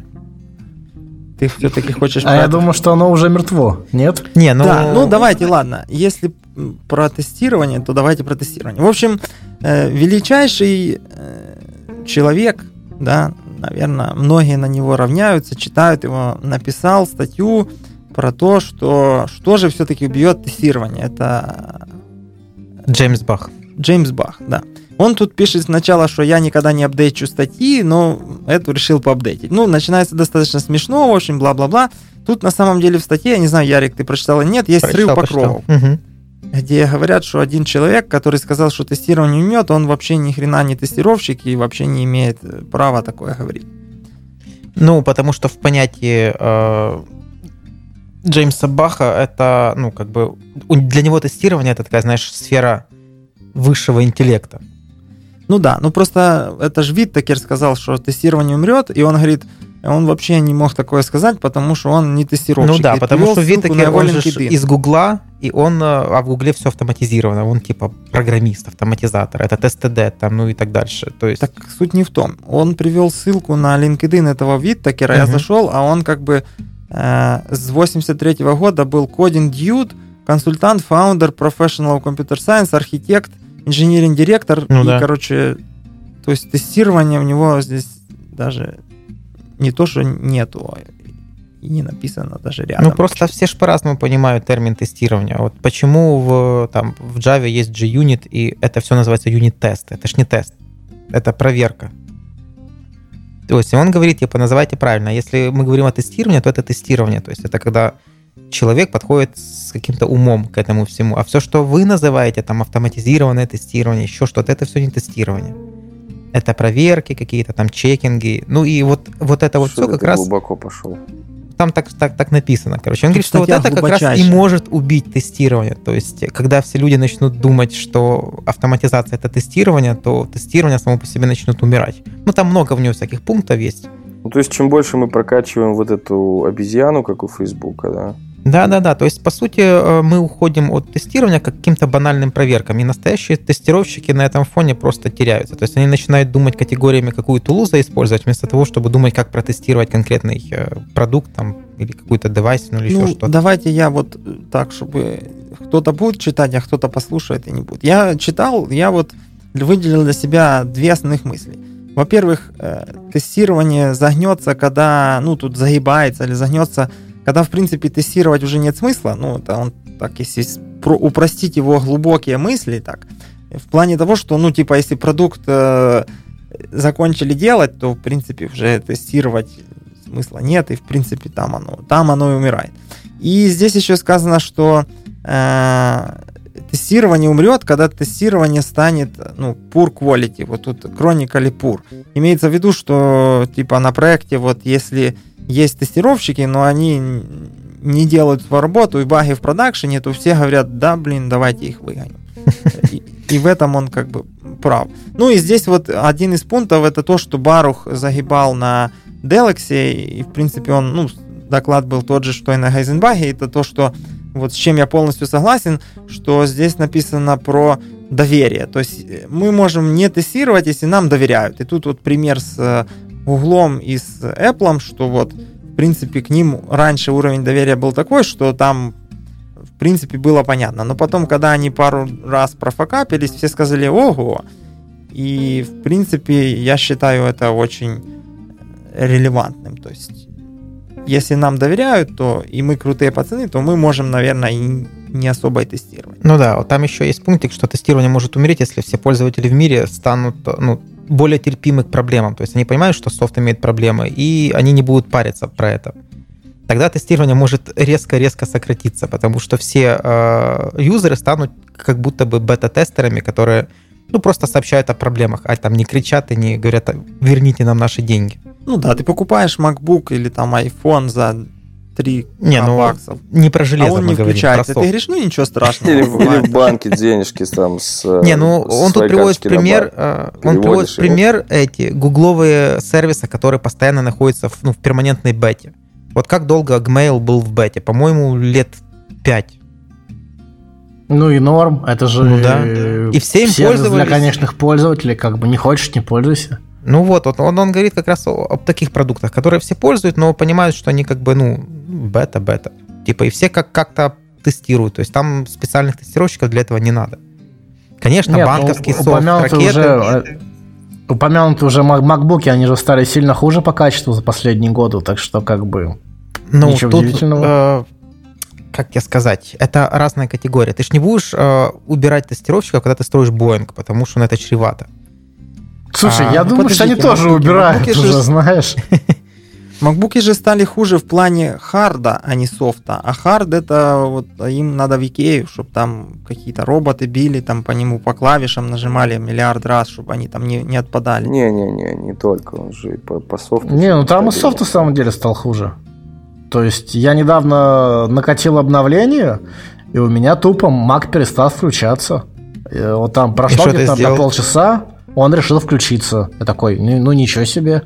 Ты все-таки хочешь... А я думаю, что оно уже мертво, нет? Не, ну... Да, ну давайте, ладно. Если про тестирование, то давайте про тестирование. В общем, величайший человек, да, наверное, многие на него равняются, читают его, написал статью про то, что же все-таки убьет тестирование. Это... Джеймс Бах. Джеймс Бах, да. Он тут пишет сначала, что я никогда не апдейчу статьи, но эту решил поапдейтить. Ну, начинается достаточно смешно, в общем, бла-бла-бла. Тут на самом деле в статье, я не знаю, Ярик, ты прочитал или нет, есть срыв покровов. Угу. Где говорят, что один человек, который сказал, что тестирование умеет, он вообще ни хрена не тестировщик и вообще не имеет права такое говорить. Ну, потому что в понятии Джеймса Баха это, ну, как бы, для него тестирование это такая, знаешь, сфера высшего интеллекта. Ну да, ну просто это же Виттекер сказал, что тестирование умрет, и он говорит, он вообще не мог такое сказать, потому что он не тестировщик. Ну да, потому что Виттекер, он же из Гугла, и он, а в Гугле все автоматизировано, он типа программист, автоматизатор, это TestD, там, ну и так дальше. То есть... Так суть не в том. Он привел ссылку на LinkedIn этого Виттекера, я зашел, а он как бы с 83-го года был Coding Dude, консультант, фаундер, professional computer science, архитект, инженеринг-директор, ну, и, да. короче, то есть тестирование у него здесь даже не то, что нету, и не написано даже рядом. Ну, просто все же по-разному понимают термин тестирования. Вот почему в Java есть JUnit, и это все называется юнит-тест. Это ж не тест, это проверка. То есть он говорит, типа, называйте правильно. Если мы говорим о тестировании, то это тестирование. То есть это когда человек подходит с каким-то умом к этому всему. А все, что вы называете, там, автоматизированное тестирование, еще что-то, это все не тестирование. Это проверки какие-то, там, чекинги. Ну и вот это вот что все как раз... глубоко пошел. Там так написано, короче. Он говорит, что вот это как раз и может убить тестирование. То есть, когда все люди начнут думать, что автоматизация — это тестирование, то тестирование само по себе начнет умирать. Ну, там много в него всяких пунктов есть. Ну, то есть, чем больше мы прокачиваем вот эту обезьяну, как у Фейсбука, да? Да. То есть, по сути, мы уходим от тестирования к каким-то банальным проверкам. И настоящие тестировщики на этом фоне просто теряются. То есть, они начинают думать категориями, какую тулу заиспользовать, вместо того, чтобы думать, как протестировать конкретный продукт там, или какой-то девайс, ну, или еще что-то. Давайте я вот так, чтобы кто-то будет читать, а кто-то послушает и не будет. Я читал, я вот выделил для себя 2 основных мысли. Во-первых, тестирование загнется, когда, ну, тут загибается или загнется, когда, в принципе, тестировать уже нет смысла, ну, это он так, если упростить его глубокие мысли, так, в плане того, что, ну, типа, если продукт закончили делать, то, в принципе, уже тестировать смысла нет, и, в принципе, там оно и умирает. И здесь еще сказано, что тестирование умрет, когда тестирование станет, ну, poor quality, вот тут chronically poor. Имеется в виду, что, типа, на проекте, вот, если есть тестировщики, но они не делают свою работу, и баги в продакшене, то все говорят, да, блин, давайте их выгоним. И в этом он как бы прав. Ну и здесь вот один из пунктов, это то, что Барух загибал на Делаксе, и, в принципе, он, ну, доклад был тот же, что и на Гайзенбаге, это то, что вот с чем я полностью согласен, что здесь написано про доверие. То есть мы можем не тестировать, если нам доверяют. И тут вот пример с Гуглом и с Apple, что вот, в принципе, к ним раньше уровень доверия был такой, что там, в принципе, было понятно. Но потом, когда они пару раз профокапились, все сказали «Ого!». И, в принципе, я считаю это очень релевантным. То есть, если нам доверяют, то и мы крутые пацаны, то мы можем, наверное, и не особо и тестировать. Ну да, вот там еще есть пунктик, что тестирование может умереть, если все пользователи в мире станут, ну, более терпимы к проблемам. То есть они понимают, что софт имеет проблемы, и они не будут париться про это. Тогда тестирование может резко-резко сократиться, потому что все юзеры станут как будто бы бета-тестерами, которые, ну, просто сообщают о проблемах, а там не кричат и не говорят «верните нам наши деньги». Ну да, ты покупаешь MacBook или там iPhone за 3 баксов. Не про железо, а он не включается. Ты говоришь, ну ничего страшного. Или в банке денежки там с... Не, ну он тут приводит пример эти гугловые сервисы, которые постоянно находятся в перманентной бете. Вот как долго Gmail был в бете? По-моему, лет 5. Ну и норм, это же ну, да. И все им пользовались. Для конечных пользователей, как бы не хочешь, не пользуйся. Ну вот, он говорит как раз об таких продуктах, которые все пользуют, но понимают, что они как бы, ну, бета. Типа, и все как-то тестируют. То есть там специальных тестировщиков для этого не надо. Конечно, нет, банковский софт, ракеты... Упомянутые уже MacBook'и, они же стали сильно хуже по качеству за последние годы, так что как бы ничего тут, удивительного. Как тебе сказать, это разная категория. Ты ж не будешь убирать тестировщиков, когда ты строишь Boeing, потому что это чревато. Слушай, я думаю, что они тоже убирают, уже знаешь. MacBook'и же стали хуже в плане харда, а не софта. А хард это вот им надо в Икею, чтобы там какие-то роботы били, там по нему по клавишам нажимали миллиард раз, чтобы они там не отпадали. Не только, он же и по софту. Не, ну там и софт на самом деле стал хуже. То есть я недавно накатил обновление, и у меня тупо Mac перестал включаться. И вот там прошло где-то на полчаса, он решил включиться. Я такой, ну ничего себе.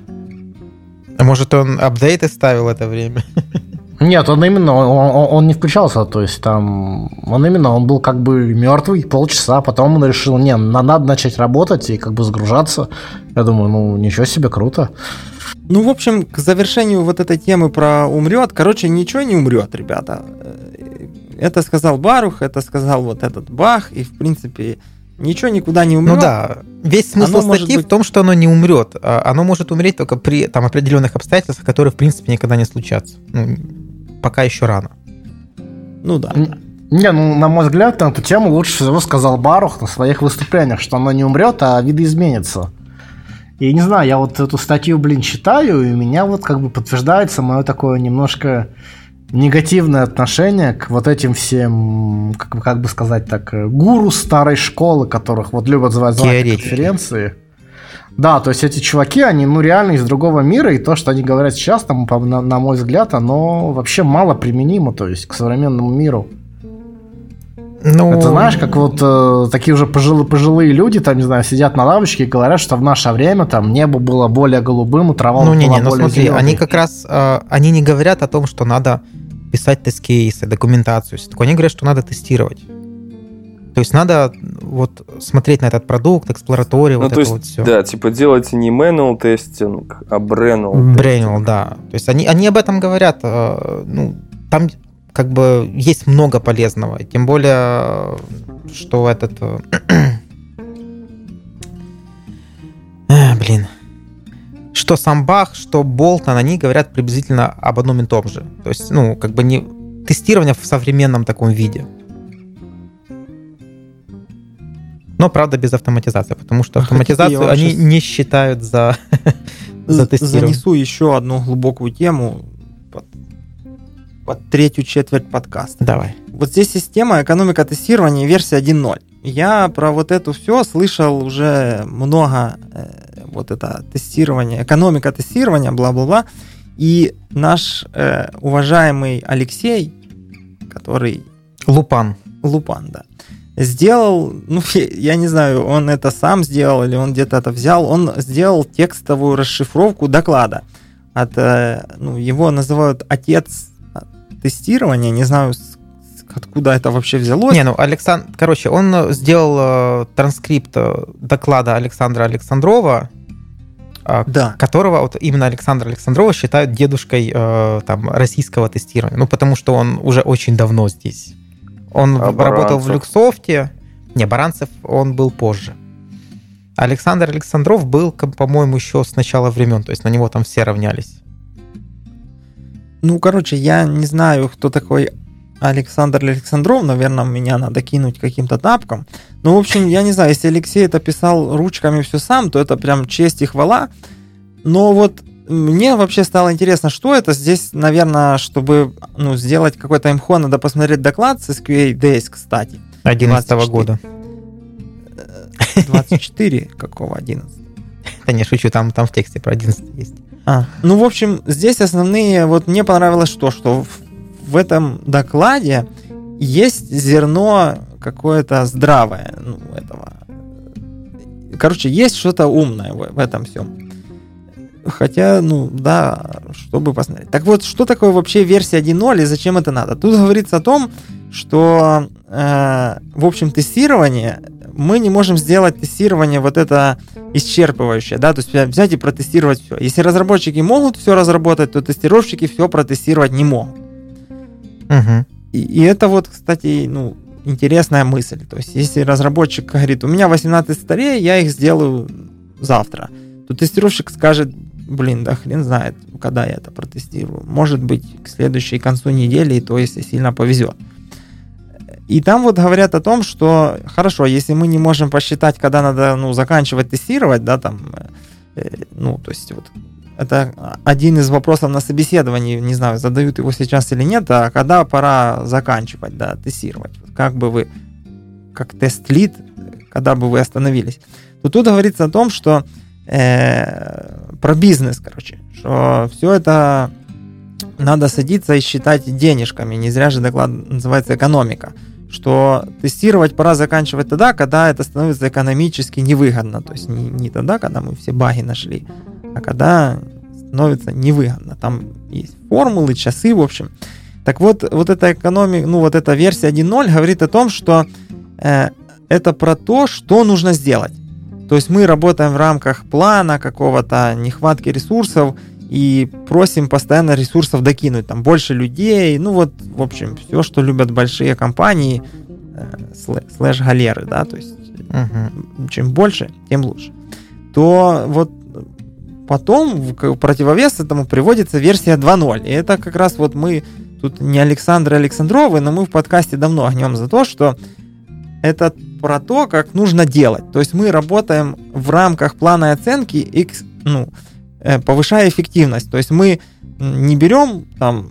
А может, он апдейты ставил это время? Нет, он именно, он не включался, то есть там, он был как бы мертвый полчаса, потом он решил, надо начать работать и как бы сгружаться. Я думаю, ну ничего себе, круто. Ну, в общем, к завершению вот этой темы про умрет, короче, ничего не умрет, ребята. Это сказал Барух, это сказал вот этот Бах, и в принципе... Ничего никуда не умрет. Ну да, весь смысл статьи в том, что оно не умрет. Оно может умереть только при там, определенных обстоятельствах, которые, в принципе, никогда не случатся. Ну, пока еще рано. Ну да. Не, ну, на мой взгляд, на эту тему лучше всего сказал Барух на своих выступлениях, что оно не умрет, а видоизменится. И не знаю, я вот эту статью, читаю, и у меня вот как бы подтверждается мое такое немножко... негативное отношение к вот этим всем, как бы сказать так, гуру старой школы, которых вот любят звать на конференции. Да, то есть эти чуваки, они реально из другого мира, и то, что они говорят сейчас, там, на мой взгляд, оно вообще мало применимо, то есть к современному миру. Ну... Это знаешь, как вот такие уже пожилые люди, там, не знаю, сидят на лавочке и говорят, что в наше время там небо было более голубым, и трава была более смотри, зеленой. Они как раз, они не говорят о том, что надо писать тест-кейсы, документацию. Они говорят, что надо тестировать. То есть надо вот смотреть на этот продукт, эксплораторию, вот это вот все. Да, типа делайте не manual тестинг, а brainal тестинг. Да. То есть они об этом говорят. Ну, там как бы есть много полезного. Тем более, что этот... что сам Бах, что Болтон, они говорят приблизительно об одном и том же. То есть, как бы не тестирование в современном таком виде. Но, правда, без автоматизации, потому что автоматизацию они не считают за тестирование. Занесу еще одну глубокую тему под третью четверть подкаста. Давай. Вот здесь система экономика тестирования версия 1.0. Я про вот это все слышал уже много, вот это тестирование, экономика тестирования, бла-бла-бла. И наш уважаемый Алексей, который... Лупан, да. Сделал, я не знаю, он это сам сделал или он где-то это взял, он сделал текстовую расшифровку доклада. Его называют отец тестирования, не знаю, откуда это вообще взялось. Он сделал транскрипт доклада Александра Александрова, которого именно Александра Александрова считают дедушкой российского тестирования. Потому что он уже очень давно здесь. Он работал в Люксофте. Не, Баранцев, он был позже. Александр Александров был, по-моему, еще с начала времен, то есть на него там все равнялись. Я не знаю, кто такой Александр Александров, наверное, меня надо кинуть каким-то тапком. В общем, я не знаю, если Алексей это писал ручками все сам, то это прям честь и хвала. Но вот мне вообще стало интересно, что это. Здесь, наверное, чтобы сделать какой-то имхо, надо посмотреть доклад с SQA Days, кстати. 11 года. 24 какого 11? Да не, шучу, там в тексте про 11 есть. В общем, здесь основные... Вот мне понравилось что в этом докладе есть зерно какое-то здравое. Есть что-то умное в этом всем. Хотя, чтобы посмотреть. Так вот, что такое вообще версия 1.0 и зачем это надо? Тут говорится о том, что, в общем, тестирование, мы не можем сделать тестирование вот это исчерпывающее, да, то есть взять и протестировать все. Если разработчики могут все разработать, то тестировщики все протестировать не могут. Угу. И это вот, кстати, интересная мысль. То есть, если разработчик говорит, у меня 18 статей, я их сделаю завтра, то тестировщик скажет, да хрен знает, когда я это протестирую. Может быть, к следующей концу недели, и то, если сильно повезет. И там вот говорят о том, что хорошо, если мы не можем посчитать, когда надо заканчивать тестировать, да, там, то есть вот это один из вопросов на собеседовании, не знаю, задают его сейчас или нет, а когда пора заканчивать, да, тестировать. Как бы вы, как тест-лид, когда бы вы остановились. То тут говорится о том, что про бизнес, что все это надо садиться и считать денежками. Не зря же доклад называется «Экономика». Что тестировать пора заканчивать тогда, когда это становится экономически невыгодно. То есть не тогда, когда мы все баги нашли, а когда становится невыгодно. Там есть формулы, часы, в общем. Так вот эта экономика, вот эта версия 1.0 говорит о том, что это про то, что нужно сделать. То есть мы работаем в рамках плана какого-то, нехватки ресурсов, и просим постоянно ресурсов докинуть, там больше людей, в общем, все, что любят большие компании, слэш-галеры, да, то есть чем больше, тем лучше. То вот потом в противовес этому приводится версия 2.0, и это как раз вот мы, тут не Александры Александровы, но мы в подкасте давно огнем за то, что это про то, как нужно делать. То есть мы работаем в рамках плана и оценки, повышая эффективность. То есть мы не берем там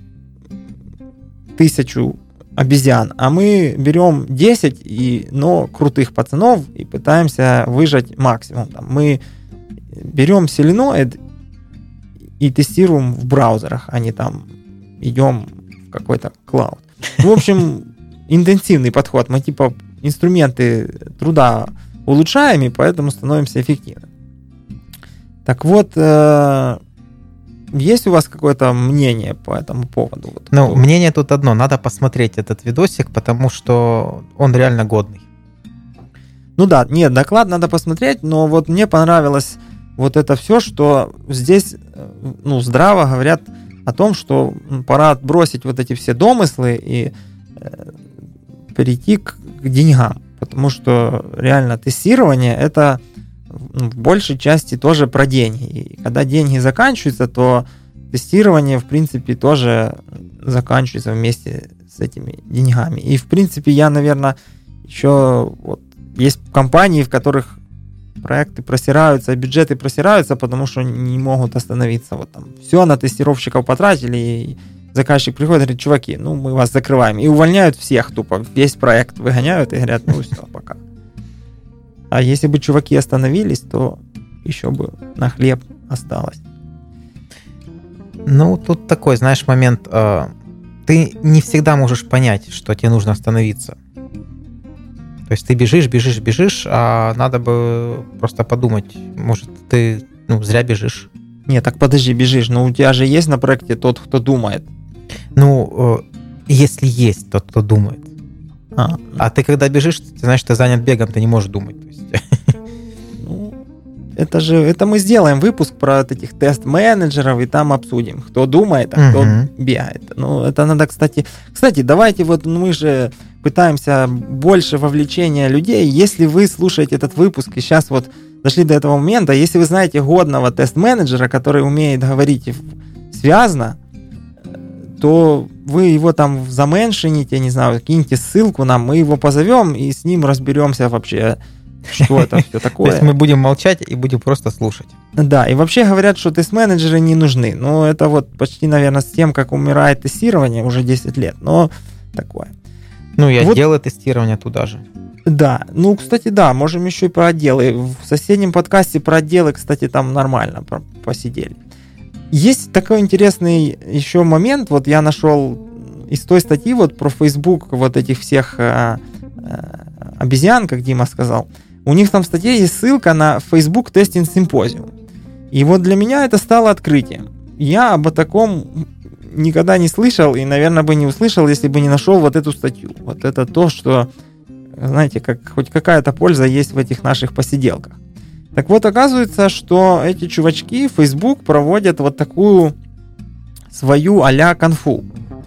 1000 обезьян, а мы берем 10, но крутых пацанов и пытаемся выжать максимум. Там мы берем Selenoid и тестируем в браузерах, а не там идем в какой-то клауд. В общем, интенсивный подход. Мы типа инструменты труда улучшаем, и поэтому становимся эффективными. Так вот, есть у вас какое-то мнение по этому поводу? Мнение тут одно. Надо посмотреть этот видосик, потому что он реально годный. Доклад надо посмотреть, но вот мне понравилось вот это все, что здесь, здраво говорят о том, что пора отбросить вот эти все домыслы и перейти к деньгам. Потому что реально тестирование — это в большей части тоже про деньги. И когда деньги заканчиваются, то тестирование, в принципе, тоже заканчивается вместе с этими деньгами. И, в принципе, я, наверное, еще... Вот, есть компании, в которых проекты просираются, бюджеты просираются, потому что не могут остановиться. Вот там все на тестировщиков потратили, и заказчик приходит и говорит: чуваки, ну мы вас закрываем. И увольняют всех тупо, весь проект выгоняют и говорят: ну все, пока. А если бы чуваки остановились, то еще бы на хлеб осталось. Ну, тут такой, знаешь, момент. Ты не всегда можешь понять, что тебе нужно остановиться. То есть ты бежишь, а надо бы просто подумать, может, ты зря бежишь. Не, так подожди, бежишь, но у тебя же есть на проекте тот, кто думает. Ну, если есть тот, кто думает. А ты когда бежишь, ты знаешь, ты занят бегом, ты не можешь думать. То есть... Ну, это мы сделаем выпуск про этих тест-менеджеров, и там обсудим, кто думает, а кто бегает. Ну, это надо, кстати, давайте вот мы же пытаемся больше вовлечения людей. Если вы слушаете этот выпуск и сейчас вот дошли до этого момента, если вы знаете годного тест-менеджера, который умеет говорить связно, то вы его там заменшините, не знаю, киньте ссылку нам, мы его позовем и с ним разберемся вообще, что это все такое. То есть мы будем молчать и будем просто слушать. Да, и вообще говорят, что тест-менеджеры не нужны. Ну, это вот почти, наверное, с тем, как умирает тестирование уже 10 лет, но такое. Ну, и отделы тестирования туда же. Да, ну, кстати, да, можем еще и про отделы. В соседнем подкасте про отделы, кстати, там нормально посидели. Есть такой интересный еще момент, вот я нашел из той статьи вот про Facebook вот этих всех обезьян, как Дима сказал. У них там в статье есть ссылка на Facebook Testing Symposium. И вот для меня это стало открытием. Я об таком никогда не слышал и, наверное, бы не услышал, если бы не нашел вот эту статью. Вот это то, что, знаете, как хоть какая-то польза есть в этих наших посиделках. Так вот, оказывается, что эти чувачки в Facebook проводят вот такую свою а-ля конфу.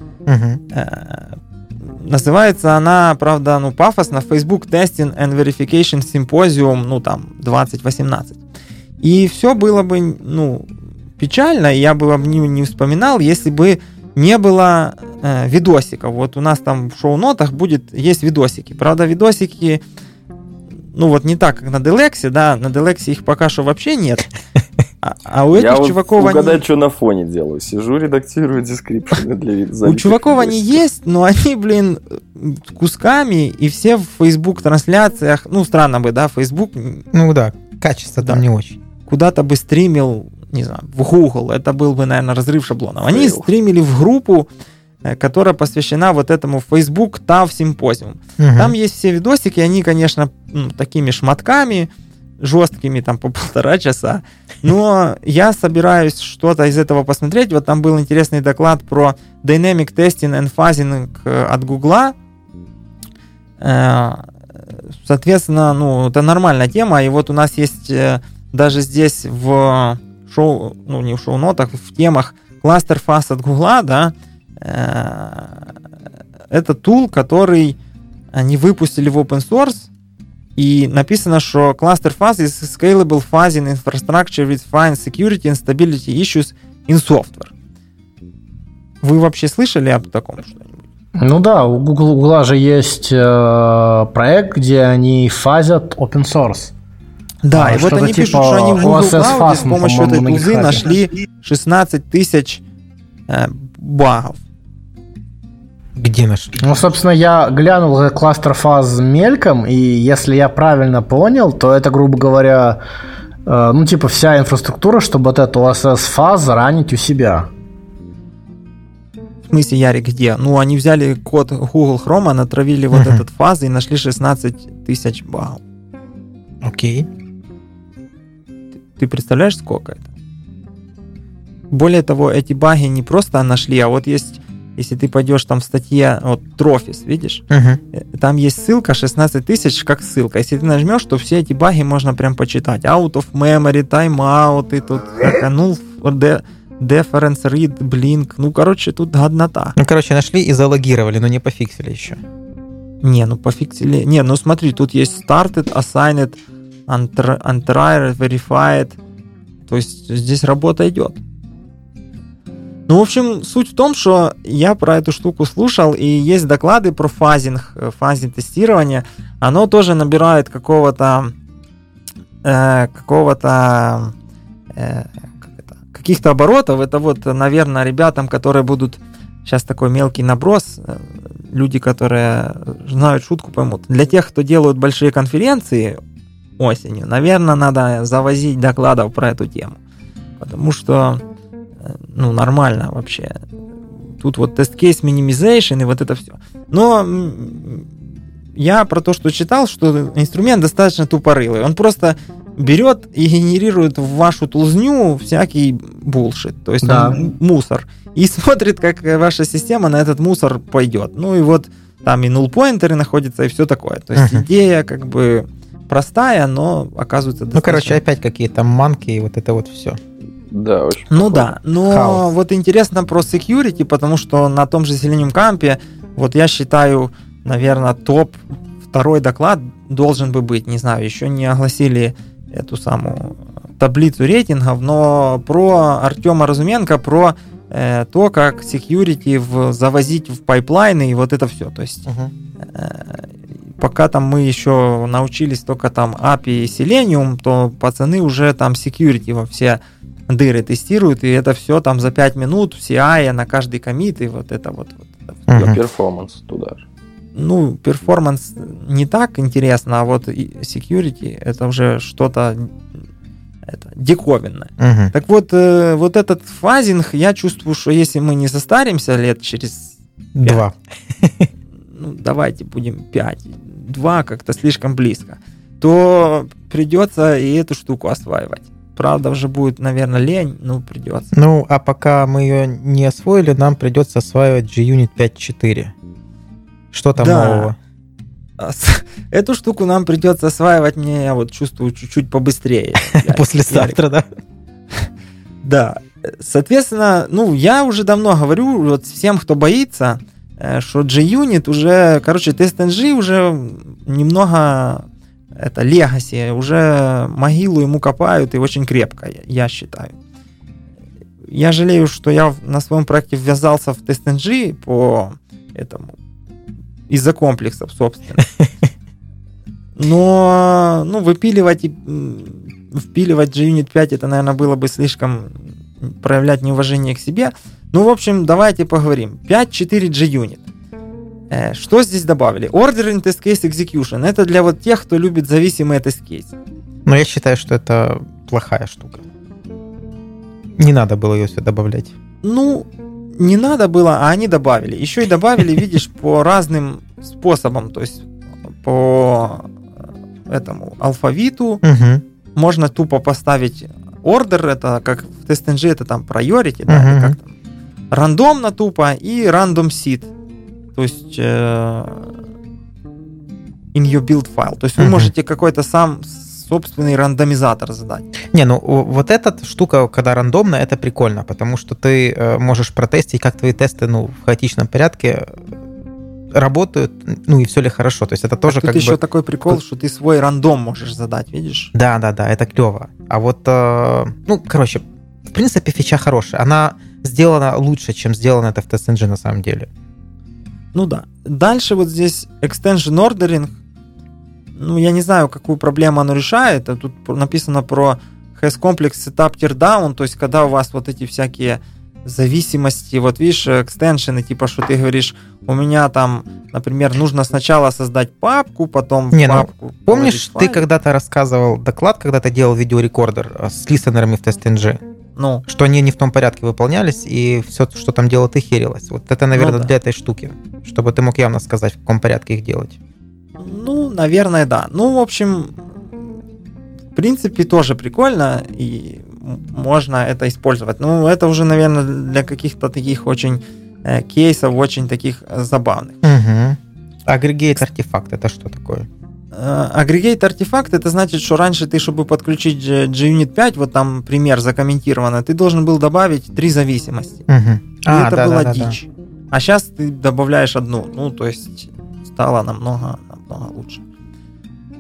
Называется она, правда, пафосно, Facebook Testing and Verification Symposium, 2018. И все было бы, печально, я бы об нем не вспоминал, если бы не было видосиков. Вот у нас там в шоу-нотах есть видосики. Правда, видосики, не так, как на Делексе, да, на Делексе их пока что вообще нет. А у этих чуваков угадать, что на фоне делаю. Сижу, редактирую дескрипшены для у чуваков они есть, но они, кусками, и все в Facebook трансляциях, странно бы, да, Facebook... качество там не очень. Куда-то бы стримил, не знаю, в Google, это был бы, наверное, разрыв шаблонов. Они стримили в группу, которая посвящена вот этому Facebook TAV Symposium. Там есть все видосики, они, конечно, такими шматками, жесткими, там, по 1,5 часа. Но я собираюсь что-то из этого посмотреть. Вот там был интересный доклад про Dynamic Testing and Fuzzing от Гугла. Соответственно, это нормальная тема. И вот у нас есть даже здесь в шоу, не в шоу-нотах, в темах Cluster Fuzz от Гугла, да. Это тул, который они выпустили в open source. И написано, что Cluster Fuzz is scalable fuzzing infrastructure with fine security and stability issues in software. Вы вообще слышали об таком что-нибудь? Ну да, у Google же есть проект, где они фазят open source. Да, и вот они пишут, что они в Google Cloud с помощью этой тулзы нашли 16 тысяч багов. Где нашли? Собственно, я глянул Cluster Fuzz мельком, и если я правильно понял, то это, грубо говоря, вся инфраструктура, чтобы вот эту OSS Fuzz заранить у себя. В смысле, Ярик, где? Они взяли код Google Chrome, натравили вот этот фаз и нашли 16 тысяч багов. Окей. Ты представляешь, сколько это? Более того, эти баги не просто нашли, а вот есть... Если ты пойдешь там в статье, вот Trophies, видишь? Там есть ссылка 16 тысяч как ссылка. Если ты нажмешь, то все эти баги можно прям почитать. Out of memory, timeout, и тут null deference, read, blink. Тут годнота. Нашли и залогировали, но не пофиксили еще. Пофиксили. Смотри, тут есть started, assigned, Untried, Verified. То есть здесь работа идет. Ну, в общем, суть в том, что я про эту штуку слушал, и есть доклады про фазинг тестирования. Оно тоже набирает каких-то оборотов. Это вот, наверное, ребятам, которые будут... Сейчас такой мелкий наброс. Люди, которые знают шутку, поймут. Для тех, кто делают большие конференции осенью, наверное, надо завозить докладов про эту тему. Потому что, ну, нормально вообще. Тут вот тест-кейс minimization и вот это все. Но я про то, что читал, что инструмент достаточно тупорылый. Он просто берет и генерирует в вашу тулзню всякий булшит, то есть мусор. И смотрит, как ваша система на этот мусор пойдет. Ну и вот там и null-поинтеры находятся, и все такое. То есть идея как бы простая, но оказывается достаточно... Ну, короче, опять какие-то манки и вот это вот все. Да, очень Ну да, но вот интересно про security, потому что на том же Selenium Camp, вот я считаю, наверное, топ второй доклад должен бы быть. Не знаю, еще не огласили эту самую таблицу рейтингов, но про Артема Разуменко, про то, как security завозить в пайплайны и вот это все. То есть пока там мы еще научились только там API и Selenium, то пацаны уже там security во все дыры тестируют, и это все там за 5 минут в CI на каждый коммит, и вот это вот. Перформанс туда же. Ну, перформанс не так интересно, а вот security это уже что-то диковинное. Так вот, вот этот фазинг, я чувствую, что если мы не состаримся лет через 5, 2, ну, давайте будем 5, 2 как-то слишком близко, то придется и эту штуку осваивать. Правда, уже будет, наверное, лень, но придется. Ну, а пока мы ее не освоили, нам придется осваивать JUnit 5.4. Что там нового? Эту штуку нам придется осваивать, мне, я вот чувствую, чуть-чуть побыстрее. Послезавтра, да? Да. Соответственно, ну, я уже давно говорю вот всем, кто боится, что JUnit уже, короче, TestNG уже немного... Это легаси, уже могилу ему копают и очень крепко, я считаю. Я жалею, что я на своем проекте ввязался в TestNG по этому, из-за комплексов, собственно. Но, ну, впиливать JUnit 5, это, наверное, было бы слишком проявлять неуважение к себе. Ну, в общем, давайте поговорим. 5.4 JUnit. Что здесь добавили? Ordering Test Case Execution. Это для вот тех, кто любит зависимые тест-кейсы. Но я считаю, что это плохая штука. Не надо было ее сюда добавлять. Ну, не надо было, а они добавили. Еще и добавили, видишь, по разным способам. То есть по этому алфавиту. Можно тупо поставить order. Это как в TestNG, это там priority, да, или как там. Рандомно тупо и random seed. То есть in your build file. То есть вы можете какой-то сам собственный рандомизатор задать. Не, ну вот эта штука, когда рандомно, это прикольно, потому что ты можешь протестить, как твои тесты, ну, в хаотичном порядке работают, ну, и все ли хорошо. То есть это тоже тут как еще бы... такой прикол, что ты свой рандом можешь задать, видишь? Да, это клево. А вот, ну, короче, в принципе, фича хорошая. Она сделана лучше, чем сделано это в TestNG на самом деле. Ну да. Дальше вот здесь extension ordering. Ну, я не знаю, какую проблему оно решает. Тут написано про has complex setup teardown, то есть когда у вас вот эти всякие зависимости, вот видишь, экстеншены, типа, что ты говоришь, у меня там, например, нужно сначала создать папку, потом папку. Помнишь, ты когда-то рассказывал доклад, когда ты делал видеорекордер с листенерами в TestNG? Ну. Что они не в том порядке выполнялись, и все, что там делал, ты херилось. Вот это, наверное, для этой штуки. Чтобы ты мог явно сказать, в каком порядке их делать. Ну, наверное, да. Ну, в общем, в принципе, тоже прикольно, и можно это использовать. Ну, это уже, наверное, для каких-то таких очень кейсов, очень таких забавных. Агрегейт артефакт, это что такое? Агрегейт артефакт, это значит, что раньше ты, чтобы подключить JUnit 5, вот там пример закомментировано, ты должен был добавить 3 зависимости. И это была дичь. А сейчас ты добавляешь одну. Ну, то есть стало намного лучше.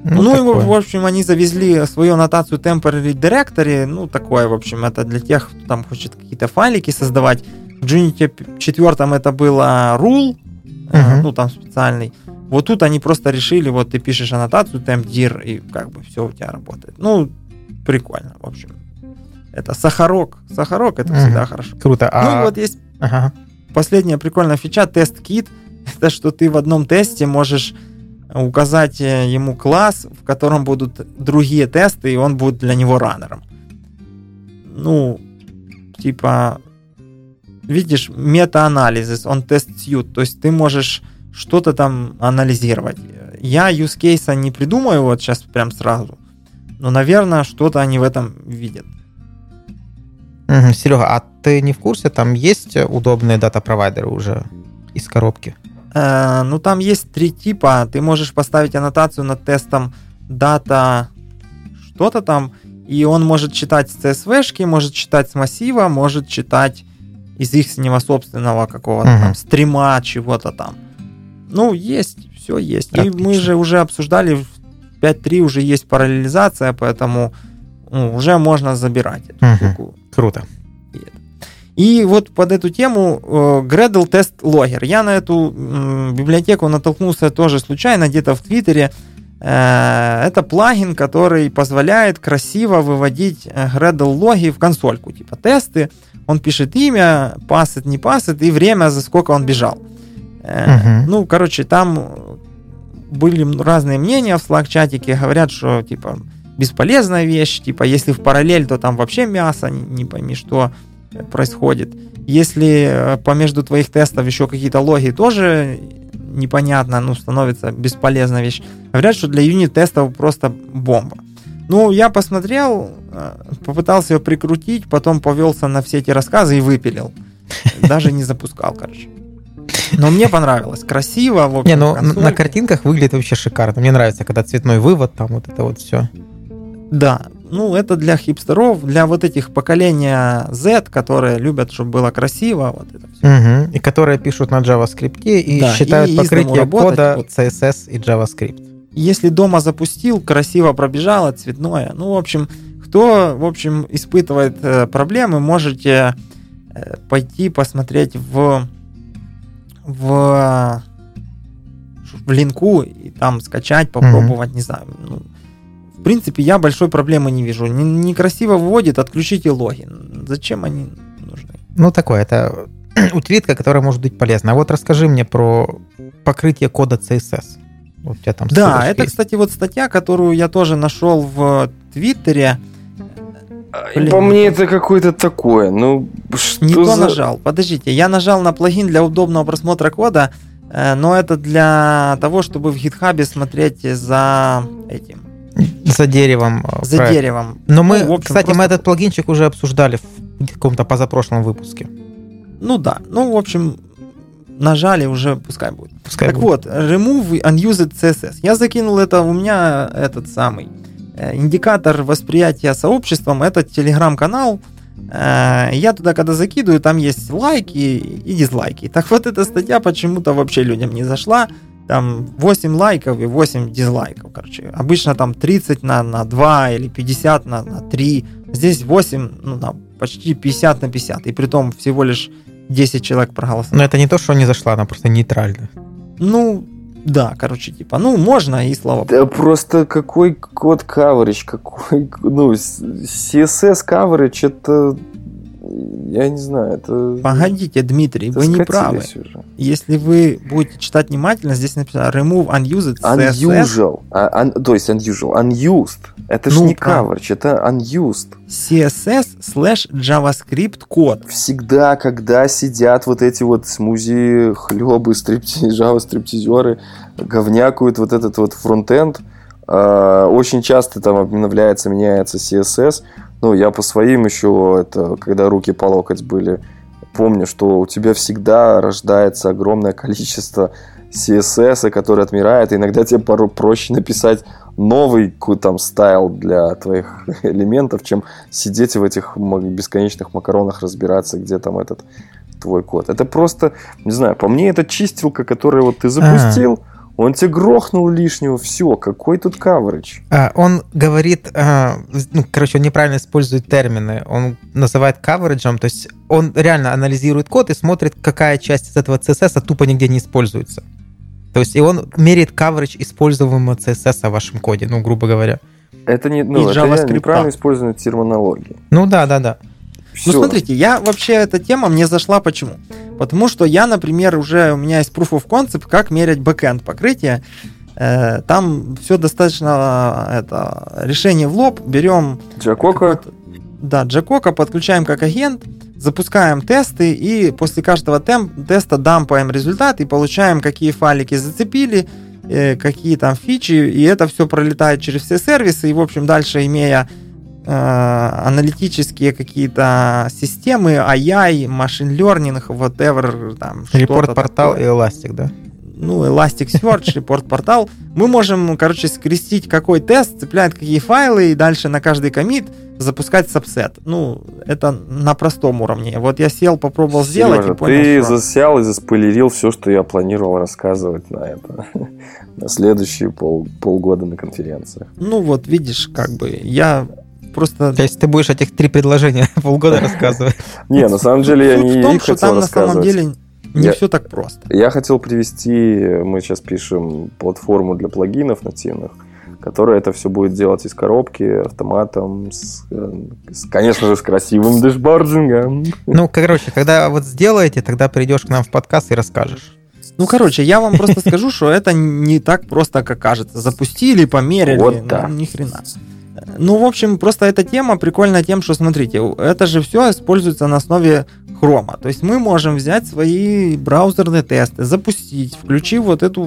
Ну, и, в общем, они завезли свою аннотацию Temporary Directory, ну, такое, в общем, это для тех, кто там хочет какие-то файлики создавать. В Unity 4 это было rule, ну, там специальный. Вот тут они просто решили, вот ты пишешь аннотацию tempdir, и как бы все у тебя работает. Ну, прикольно, в общем. Это сахарок. Сахарок, это всегда хорошо. Круто. Ну, вот есть последняя прикольная фича, тест-кит. Это что ты в одном тесте можешь указать ему класс, в котором будут другие тесты, и он будет для него раннером. Ну, типа, видишь, мета-анализ, он тест-сьют, то есть ты можешь что-то там анализировать. Я use case не придумаю вот сейчас прям сразу, но, наверное, что-то они в этом видят. Серега, а ты не в курсе, там есть удобные дата-провайдеры уже из коробки? Ну, там есть 3 типа. Ты можешь поставить аннотацию над тестом дата что-то там, и он может читать с CSV-шки, может читать с массива, может читать из их собственного какого-то там стрима, чего-то там. Ну, есть, все есть. Отлично. И мы же уже обсуждали, в 5.3 уже есть параллелизация, поэтому уже можно забирать эту штуку. Круто. И вот под эту тему Gradle Test Logger. Я на эту библиотеку натолкнулся тоже случайно, где-то в Твиттере. Это плагин, который позволяет красиво выводить Gradle логи в консольку, типа тесты. Он пишет имя, пассет, не пассет, и время, за сколько он бежал. Ну, короче, там были разные мнения в Slack-чатике. Говорят, что, типа, бесполезная вещь. Типа, если в параллель, то там вообще мясо, не пойми что происходит. Если помежду твоих тестов еще какие-то логи, тоже непонятно, ну, становится бесполезная вещь. Говорят, что для юнит-тестов просто бомба. Ну, я посмотрел, попытался ее прикрутить, потом повелся на все эти рассказы и выпилил. Даже не запускал, короче. Но мне понравилось. Красиво. В общем, не, ну на картинках выглядит вообще шикарно. Мне нравится, когда цветной вывод, там вот это вот все. Да. Ну, это для хипстеров, для вот этих поколения Z, которые любят, чтобы было красиво. Вот это все. И которые пишут на JavaScript и считают и покрытие кода вот. CSS и JavaScript. Если дома запустил, красиво пробежало, цветное. Ну, в общем, кто, в общем, испытывает проблемы, можете пойти посмотреть в линку и там скачать, попробовать, не знаю. Ну, в принципе, я большой проблемы не вижу. Некрасиво вводит, отключите логин. Зачем они нужны? Ну, такое, это утилитка, которая может быть полезна. А вот расскажи мне про покрытие кода CSS. Вот у тебя там да, это, есть. Кстати, вот статья, которую я тоже нашел в Твиттере. По мне это какое-то такое. Ну, что не то нажал. Подождите, я нажал на плагин для удобного просмотра кода, но это для того, чтобы в GitHub смотреть за этим. За деревом. За проект. Деревом. Но мы, ну, в общем, кстати, мы этот плагинчик уже обсуждали в каком-то позапрошлом выпуске. Ну да. Ну, в общем, нажали уже, пускай будет. Так вот, remove unused CSS. Я закинул это, у меня этот самый индикатор восприятия сообществом, это телеграм-канал. Я туда, когда закидываю, там есть лайки и дизлайки. Так вот, эта статья почему-то вообще людям не зашла. Там 8 лайков и 8 дизлайков, короче. Обычно там 30 на 2 или 50 на 3. Здесь 8, ну, там, почти 50 на 50. И притом всего лишь 10 человек проголосовало. Но это не то, что не зашла, она просто нейтральна. Ну, да, короче, типа, ну, можно и слава богу. Да просто какой код coverage, какой, ну, CSS coverage, это, я не знаю, это... Погодите, Дмитрий, это вы не правы. Уже. Если вы будете читать внимательно, здесь написано remove unused CSS. Unusual, то есть unusual, unused. Это же не coverage, это unused. CSS/JavaScript код. Всегда, когда сидят вот эти вот смузи, хлебы, Java-стриптизеры, говнякают вот этот вот фронтенд, очень часто там обновляется, меняется CSS. Ну, я по своим еще, это, когда руки по локоть были, помню, что у тебя всегда рождается огромное количество CSS, который отмирает, и иногда тебе проще написать новый какой-то там стайл для твоих элементов, чем сидеть в этих бесконечных макаронах, разбираться, где там этот твой код. Это просто, не знаю, по мне это чистилка, которую вот ты запустил, Он тебе грохнул лишнего, все, какой тут coverage? Он говорит, он неправильно использует термины, он называет coverage, то есть он реально анализирует код и смотрит, какая часть из этого CSS тупо нигде не используется. То есть и он меряет coverage используемого CSS в вашем коде, грубо говоря. Это неправильно использование терминологии. Да. Всё. Смотрите, эта тема мне зашла почему? Потому что я, например, у меня есть proof of concept, как мерять бэкэнд покрытие. Там все достаточно, решение в лоб, берем... Джакока. Да, Джакока подключаем как агент, запускаем тесты, и после каждого теста дампаем результат и получаем, какие файлики зацепили, какие там фичи, и это все пролетает через все сервисы, и, в общем, дальше, имея аналитические какие-то системы, AI, machine learning, whatever, там, Report-портал и Elastic, да? Elasticsearch, Report-портал. Мы можем, скрестить, какой тест, цеплять какие файлы, и дальше на каждый коммит запускать сабсет. Это на простом уровне. Вот я сел, попробовал сделать и понял, ты засел и заспойлерил все, что я планировал рассказывать на следующие полгода на конференциях. Видишь, я просто... То есть ты будешь этих 3 предложения полгода рассказывать? Не, на самом деле я не их хотел рассказывать. На самом деле не все так просто. Я хотел привести, мы сейчас пишем платформу для плагинов нативных, которая это все будет делать из коробки, автоматом, конечно же, с красивым дэшбордингом. Когда сделаете, тогда придешь к нам в подкаст и расскажешь. Я вам просто скажу, что это не так просто, как кажется. Запустили, померили, вот так. Ни хрена. В общем, просто эта тема прикольна тем, что, смотрите, это же все используется на основе Chrome. То есть мы можем взять свои браузерные тесты, запустить, включив эту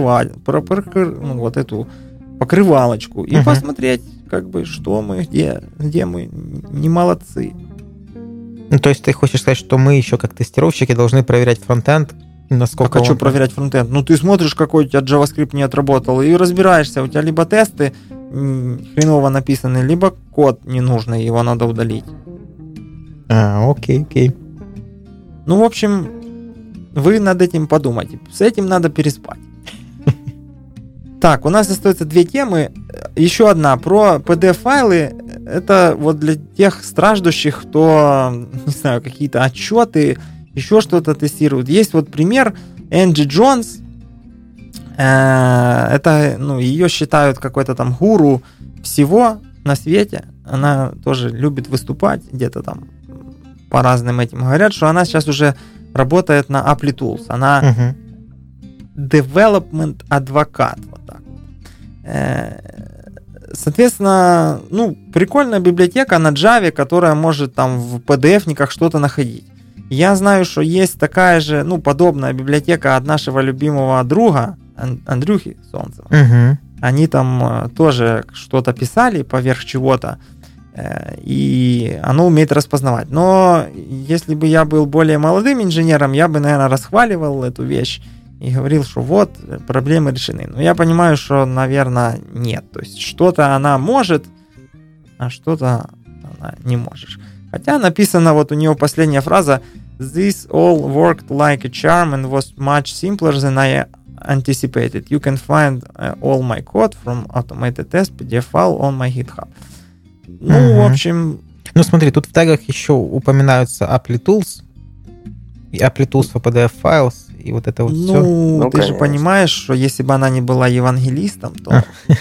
эту покрывалочку и посмотреть, что мы, где мы не молодцы. То есть ты хочешь сказать, что мы еще как тестировщики должны проверять фронтенд, насколько хочу проверять фронтенд. Ты смотришь, какой у тебя JavaScript не отработал, и разбираешься, у тебя либо тесты хреново написаны, либо код ненужный, его надо удалить. Окей. В общем, вы над этим подумайте. С этим надо переспать. Так, у нас остается 2 темы. Еще одна про PDF-файлы. Это для тех страждущих, кто, не знаю, какие-то отчеты, еще что-то тестирует. Есть пример Энджи Джонс. Это, ее считают какой-то там гуру всего на свете. Она тоже любит выступать где-то там по разным этим. Говорят, что она сейчас уже работает на Applitools. Она development адвокат. Вот так. Соответственно, прикольная библиотека на Java, которая может там в PDF-никах что-то находить. Я знаю, что есть такая же, подобная библиотека от нашего любимого друга Андрюхи Солнцева. Они там тоже что-то писали поверх чего-то, и оно умеет распознавать. Но если бы я был более молодым инженером, я бы, наверное, расхваливал эту вещь и говорил, что проблемы решены. Но я понимаю, что, наверное, нет. То есть что-то она может, а что-то она не может. Хотя написано, у нее последняя фраза: "This all worked like a charm and was much simpler than I anticipated. You can find all my code from automated test PDF file on my GitHub". В общем... смотри, тут в тегах еще упоминаются Applitools и Applitools for PDF files, и это все. Ты конечно же понимаешь, что если бы она не была евангелистом, то...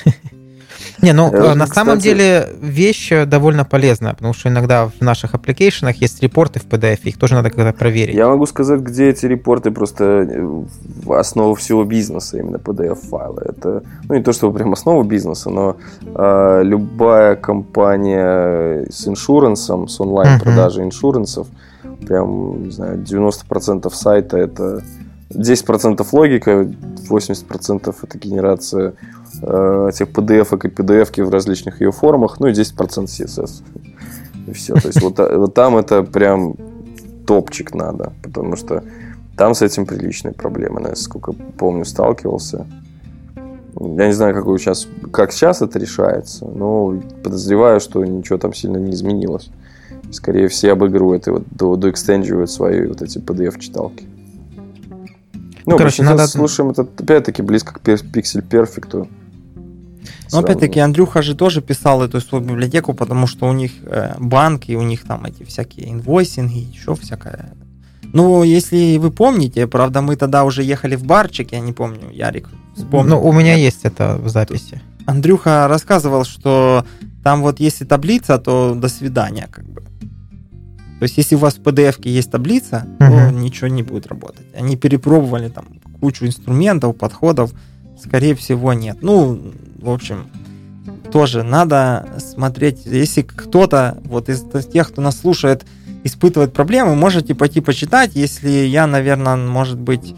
На самом деле вещь довольно полезная, потому что иногда в наших аппликейшенах есть репорты в PDF, их тоже надо когда-то проверить. Я могу сказать, где эти репорты просто основа всего бизнеса, именно PDF-файлы. Это, не то чтобы прям основа бизнеса, но любая компания с иншурансом, с онлайн-продажей иншурансов, прям, не знаю, 90% сайта это 10% логика, 80% это генерация этих PDF-ок и PDF-ки в различных ее формах, и 10% CSS. И все. То есть там это прям топчик надо, потому что там с этим приличные проблемы. Насколько помню, сталкивался. Я не знаю, как сейчас это решается, но подозреваю, что ничего там сильно не изменилось. Скорее все обыгрывают и доэкстендживают свои эти PDF-читалки. Ну, короче, надо... слушаем, это опять-таки близко к Pixel Perfect. Но опять-таки Андрюха же тоже писал эту свою библиотеку, потому что у них банк, и у них там эти всякие инвойсинги, еще всякое. Ну, если вы помните, правда, мы тогда уже ехали в барчик, я не помню, Ярик вспомнил. Ну, у меня есть это в записи. Андрюха рассказывал, что там вот если таблица, то до свидания, как бы. То есть, если у вас в PDF-ке есть таблица, то ничего не будет работать. Они перепробовали там кучу инструментов, подходов, скорее всего, нет. Ну, в общем, тоже надо смотреть. Если кто-то вот из тех, кто нас слушает, испытывает проблемы, можете пойти почитать. Если я, наверное, может быть,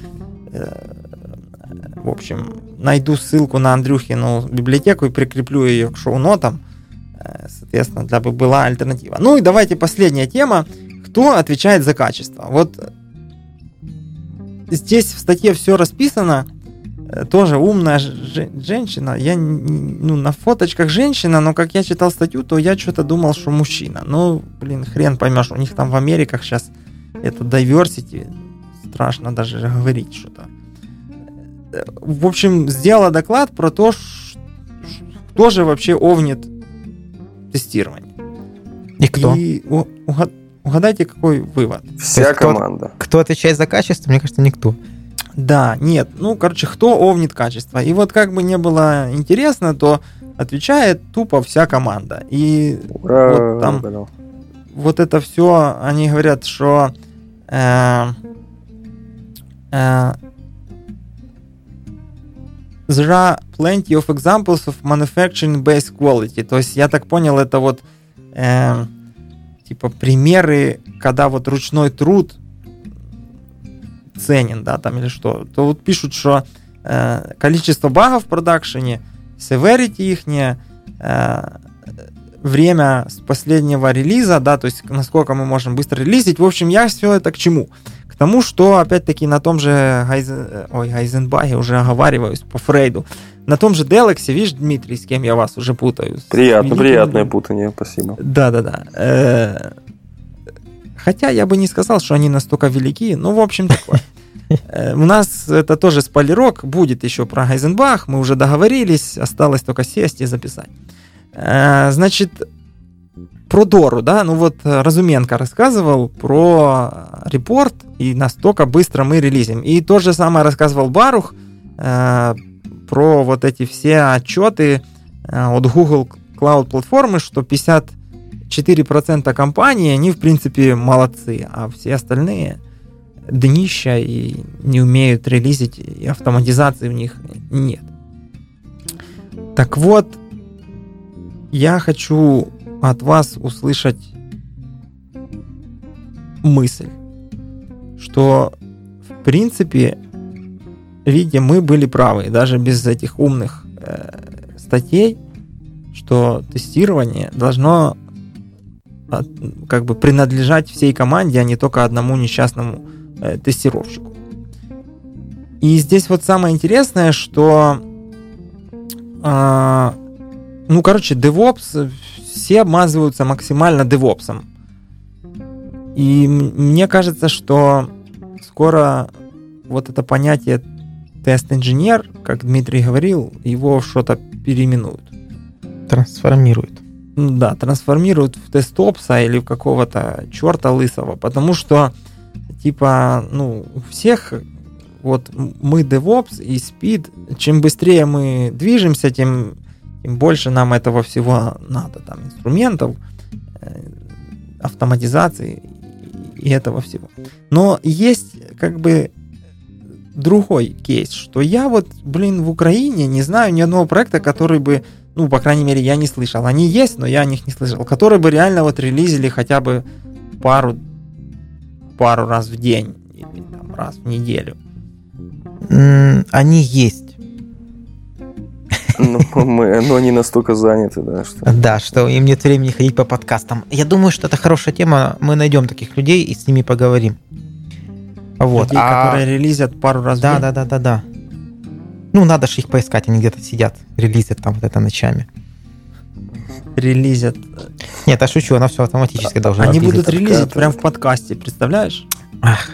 в общем, найду ссылку на Андрюхину библиотеку и прикреплю ее к шоу-нотам, соответственно, дабы была альтернатива. Ну и давайте последняя тема. Кто отвечает за качество? Вот здесь в статье все расписано. Тоже умная женщина. Я, на фоточках женщина, но как я читал статью, то я что-то думал, что мужчина. Ну, блин, хрен поймешь. У них там в Америках сейчас это diversity. Страшно даже говорить что-то. В общем, сделала доклад про то, кто же вообще овнит тестирование. И кто? И угадайте, какой вывод. Вся команда. Кто отвечает за качество, мне кажется, никто. Да, нет. Ну, короче, кто овнит качество. И вот как бы не было интересно, то отвечает тупо вся команда. И ура, вот там вот это все, они говорят, что there are plenty of examples of manufacturing-based quality. То есть, я так понял, это вот типа примеры, когда вот ручной труд ценен, да, там или что. То вот пишут, что количество багов в продакшене, severity ихнее, время с последнего релиза, да, то есть насколько мы можем быстро релизить. В общем, я все это к чему? К тому, что, опять-таки, на том же Гайзенбаге, уже оговариваюсь по Фрейду, на том же Делаксе, видишь, Дмитрий, с кем я вас уже путаю. Приятное путание, спасибо. Да. Хотя я бы не сказал, что они настолько велики, но, в общем, такое. У нас это тоже спойлерок, будет еще про Гайзенбах, мы уже договорились, осталось только сесть и записать. Значит, про Дору, да, ну вот Разуменко рассказывал про репорт, и настолько быстро мы релизим. И то же самое рассказывал Барух про вот эти все отчеты от Google Cloud платформы, что 54% компаний, они в принципе молодцы, а все остальные днища и не умеют релизить, и автоматизации у них нет. Так вот, я хочу от вас услышать мысль, что в принципе, видите, мы были правы, даже без этих умных статей, что тестирование должно как бы принадлежать всей команде, а не только одному несчастному тестировщику. И здесь вот самое интересное, что DevOps, все обмазываются максимально DevOps'ом. И мне кажется, что скоро вот это понятие тест-инженер, как Дмитрий говорил, его что-то переименуют. Трансформируют. Да, трансформируют в тестопса или в какого-то черта лысого, потому что типа, у всех вот мы DevOps и Speed, чем быстрее мы движемся, тем больше нам этого всего надо, там, инструментов, автоматизации и этого всего. Но есть как бы другой кейс, что я вот, в Украине не знаю ни одного проекта, который бы, по крайней мере, я не слышал. Они есть, но я о них не слышал, которые бы реально вот релизили хотя бы пару раз в день или там, раз в неделю. Они есть. Но они настолько заняты, да, что... Да, что им нет времени ходить по подкастам. Я думаю, что это хорошая тема. Мы найдем таких людей и с ними поговорим. Вот. Людей, которые релизят пару раз в день. Да. Надо же их поискать, они где-то сидят, релизят там вот это ночами. Релизят. Нет, я шучу, она все автоматически должна Они будут релизить прям в подкасте, представляешь? Ах,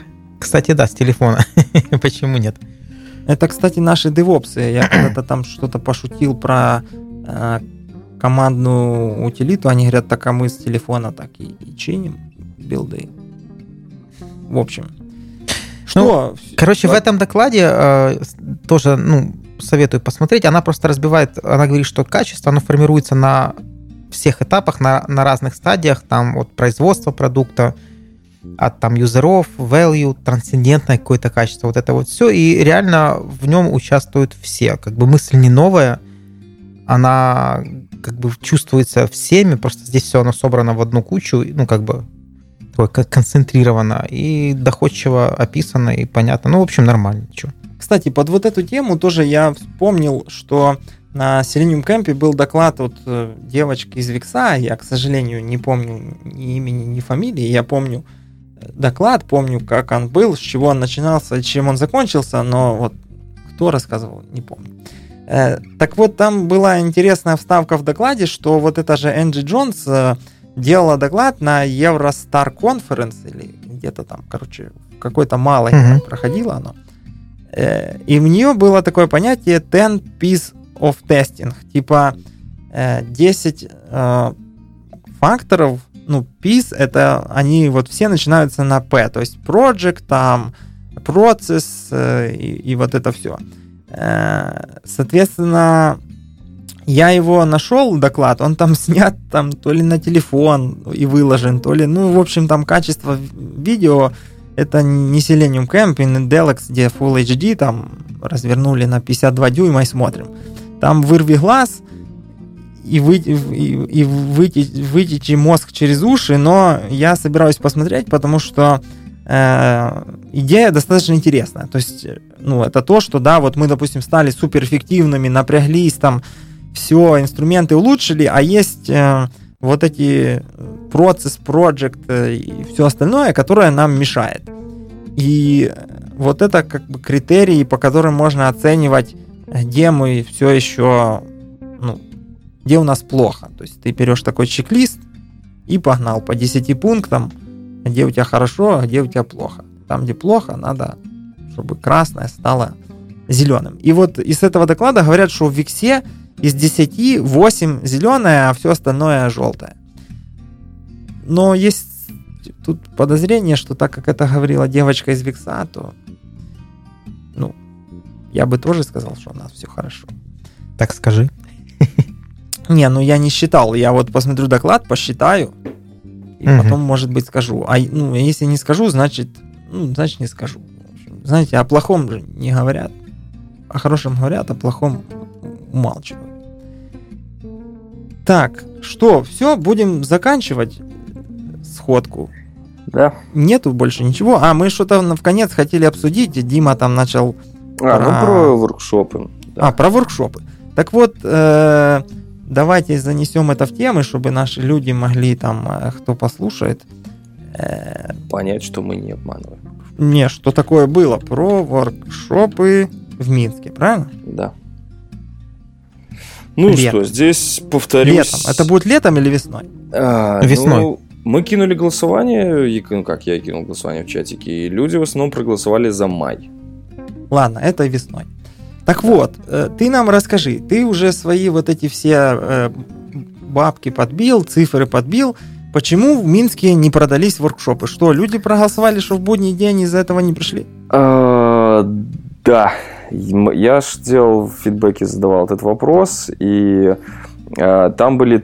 Кстати, да, с телефона. Почему нет? Это, кстати, наши девопсы. Я когда-то там что-то пошутил про командную утилиту. Они говорят, так а мы с телефона так и чиним билды. В общем. Что? Короче, в этом докладе тоже, советую посмотреть. Она просто разбивает, она говорит, что качество, оно формируется на всех этапах, на разных стадиях, там от производства продукта, от там юзеров, value, трансцендентное какое-то качество, вот это вот все, и реально в нем участвуют все. Как бы мысль не новая, она как бы чувствуется всеми, просто здесь все оно собрано в одну кучу, как бы такое концентрировано и доходчиво описано и понятно. В общем, нормально. Ничего. Кстати, под вот эту тему тоже я вспомнил, что на Selenium Camp был доклад от девочки из Викса. Я, к сожалению, не помню ни имени, ни фамилии. Я помню доклад, помню, как он был, с чего он начинался, чем он закончился, но вот кто рассказывал, не помню. Так вот, там была интересная вставка в докладе, что вот эта же Энджи Джонс делала доклад на Eurostar Conference, или где-то там, короче, какой-то малой проходило оно. И у нее было такое понятие 10 piece of testing, типа 10 факторов, piece, это они вот все начинаются на P, то есть project, там, процесс и вот это все. Соответственно, я его нашел, доклад, он там снят там то ли на телефон и выложен, то ли, в общем, там качество видео, это не Selenium Camp и не Delex, где Full HD, там развернули на 52 дюйма и смотрим. Там вырви глаз и вытечи мозг через уши, но я собираюсь посмотреть, потому что идея достаточно интересная. То есть, это то, что, да, вот мы, допустим, стали суперэффективными, напряглись, там, все, инструменты улучшили, а есть вот эти процесс, project и все остальное, которое нам мешает. И вот это как бы критерии, по которым можно оценивать, где мы все еще, где у нас плохо. То есть ты берешь такой чек-лист и погнал по 10 пунктам, где у тебя хорошо, а где у тебя плохо. Там, где плохо, надо, чтобы красное стало зеленым. И вот из этого доклада говорят, что в Виксе из 10 8 зеленое, а все остальное желтое. Но есть тут подозрение, что так как это говорила девочка из Викса, то я бы тоже сказал, что у нас все хорошо. Так скажи. Не, я не считал. Я вот посмотрю доклад, посчитаю, и потом, может быть, скажу. А если не скажу, значит не скажу. Знаете, о плохом же не говорят. О хорошем говорят, о плохом умалчивают. Так, что, все, будем заканчивать сходку. Да. Нету больше ничего. Мы что-то в конец хотели обсудить. Дима там начал... про воркшопы. Да. Про воркшопы. Так вот, давайте занесем это в темы, чтобы наши люди могли там, кто послушает... понять, что мы не обманываем. Не, что такое было про воркшопы в Минске, правильно? Да. Что, здесь повторюсь... Летом. Это будет летом или весной? Весной. Мы кинули голосование, я кинул голосование в чатике, и люди в основном проголосовали за май. Ладно, это весной. Так вот, ты нам расскажи, ты уже свои вот эти все бабки подбил, цифры подбил, почему в Минске не продались воркшопы? Что, люди проголосовали, что в будний день из-за этого не пришли? Да, я ж делал в фидбэке, задавал этот вопрос, и там были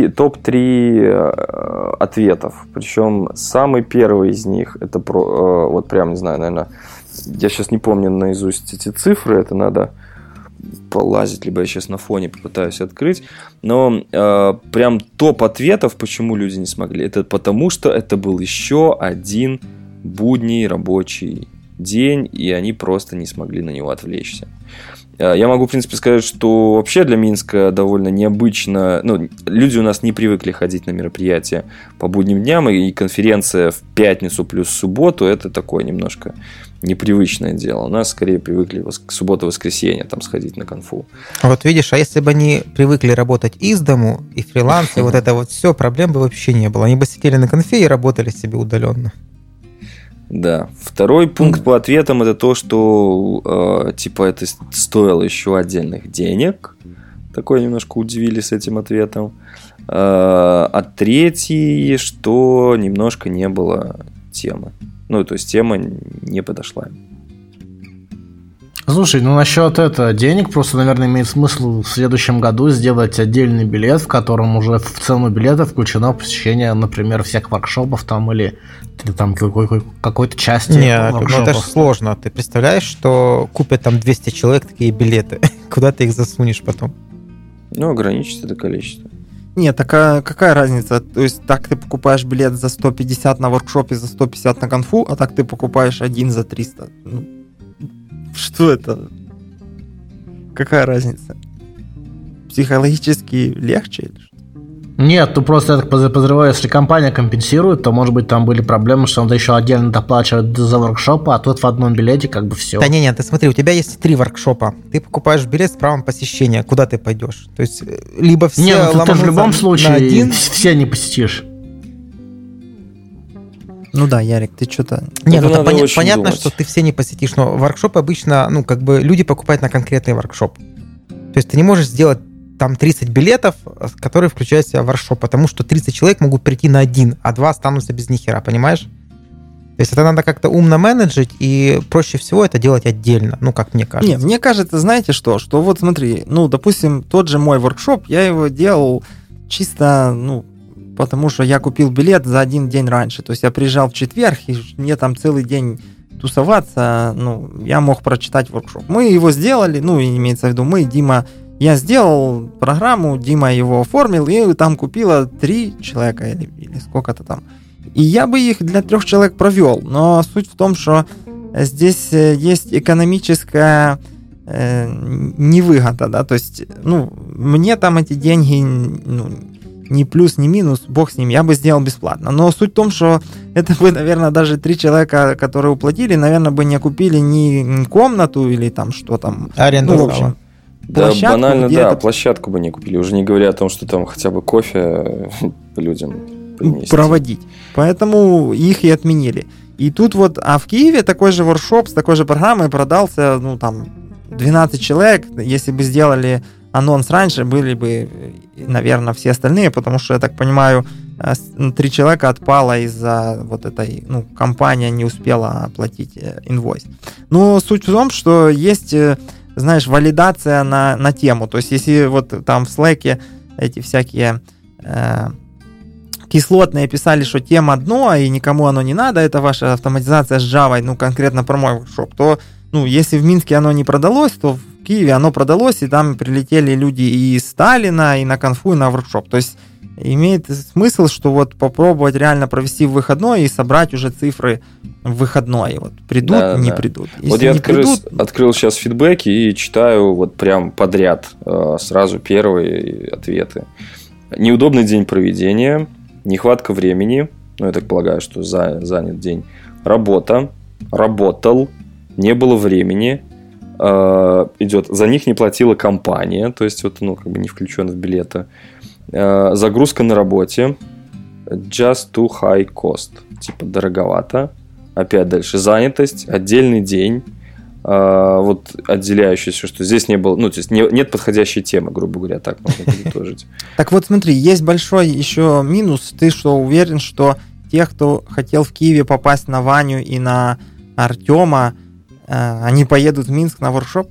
топ-3 ответов. Причем самый первый из них, это вот прям, не знаю, наверное, я сейчас не помню наизусть эти цифры, это надо полазить, либо я сейчас на фоне попытаюсь открыть, но прям топ ответов, почему люди не смогли, это потому, что это был еще один будний рабочий день, и они просто не смогли на него отвлечься. Я могу, в принципе, сказать, что вообще для Минска довольно необычно. Люди у нас не привыкли ходить на мероприятия по будним дням, и конференция в пятницу плюс субботу – это такое немножко непривычное дело. У нас скорее привыкли к субботу-воскресенье там сходить на конфу. Вот видишь, а если бы они привыкли работать из дому, и фриланс, и вот это вот все, проблем бы вообще не было. Они бы сидели на конфе и работали себе удаленно. Да. Второй пункт по ответам это то, что типа это стоило еще отдельных денег. Такое немножко удивили с этим ответом. А третий, что немножко не было темы. Ну, то есть тема не подошла. Слушай, ну насчет этого денег просто, наверное, имеет смысл в следующем году сделать отдельный билет, в котором уже в цену билета включено посещение, например, всех воркшопов там или там какой-то части воркшопов. Ну это же сложно. Ты представляешь, что купят там 200 человек такие билеты? Куда ты их засунешь потом? Ну, ограничить это количество. Нет, такая какая разница? То есть так ты покупаешь билет за 150 на воркшопе, за 150 на конфу, а так ты покупаешь один за 300. Что это? Какая разница? Психологически легче или что? Нет, ну просто я так подозреваю, если компания компенсирует, то, может быть, там были проблемы, что надо еще отдельно доплачивать за воркшопы, а тут в одном билете как бы все. Да не, ты смотри, у тебя есть 3 воркшопа. Ты покупаешь билет с правом посещения. Куда ты пойдешь? То есть, либо все ты же в любом случае все не посетишь. Ну да, Ярик, ты что-то... Не, ну понятно, думать. Что ты все не посетишь, но воркшопы обычно, ну, как бы люди покупают на конкретный воркшоп. То есть ты не можешь сделать там 30 билетов, которые включают в себя воркшоп, потому что 30 человек могут прийти на один, а 2 останутся без нихера, понимаешь? То есть это надо как-то умно менеджить, и проще всего это делать отдельно, ну, как мне кажется. Не, мне кажется, знаете что? Что вот смотри, ну, допустим, тот же мой воркшоп, я его делал чисто, ну, потому что я купил билет за один день раньше. То есть я приезжал в четверг, и мне там целый день тусоваться, ну, я мог прочитать воркшоп. Мы его сделали, ну, имеется в виду мы, Дима, я сделал программу, Дима его оформил, и там купила 3 человека или сколько-то там. И я бы их для 3 человек провел, но суть в том, что здесь есть экономическая невыгода, да, то есть, ну, мне там эти деньги, ну, ни плюс, ни минус, бог с ним, я бы сделал бесплатно. Но суть в том, что это бы, наверное, даже 3 человека, которые уплатили, наверное, бы не купили ни комнату или там что там. Аренду, ну, в общем, да, банально, да, площадку бы не купили. Уже не говоря о том, что там хотя бы кофе людям принести. Проводить. Поэтому их и отменили. И тут вот, а в Киеве такой же воркшоп с такой же программой продался, ну, там, 12 человек. Если бы сделали анонс раньше, были бы, наверное, все остальные, потому что, я так понимаю, 3 человека отпало из-за вот этой, ну, компания не успела оплатить инвойс. Но суть в том, что есть, знаешь, валидация на тему. То есть, если вот там в Slack'е эти всякие кислотные писали, что тема дно, и никому оно не надо, это ваша автоматизация с Java, ну, конкретно про мой воркшоп, то, ну, если в Минске оно не продалось, то в Киеве оно продалось, и там прилетели люди и из Сталина, и на конфу, и на воркшоп. То есть имеет смысл, что вот попробовать реально провести в выходной и собрать уже цифры в выходной. Вот придут, да, не придут. Если вот я открыл сейчас фидбэки и читаю вот прям подряд сразу первые ответы. Неудобный день проведения, нехватка времени, ну, я так полагаю, что занят день. Работа, работал, не было времени, идет, за них не платила компания, то есть вот, ну, как бы не включен в билеты. Загрузка на работе, just too high cost, типа дороговато. Опять дальше занятость, отдельный день, вот отделяющийся, что здесь не было, ну, то есть нет подходящей темы, грубо говоря, так можно подытожить. Так вот смотри, есть большой еще минус, ты что, уверен, что те, кто хотел в Киеве попасть на Ваню и на Артема, они поедут в Минск на воркшоп?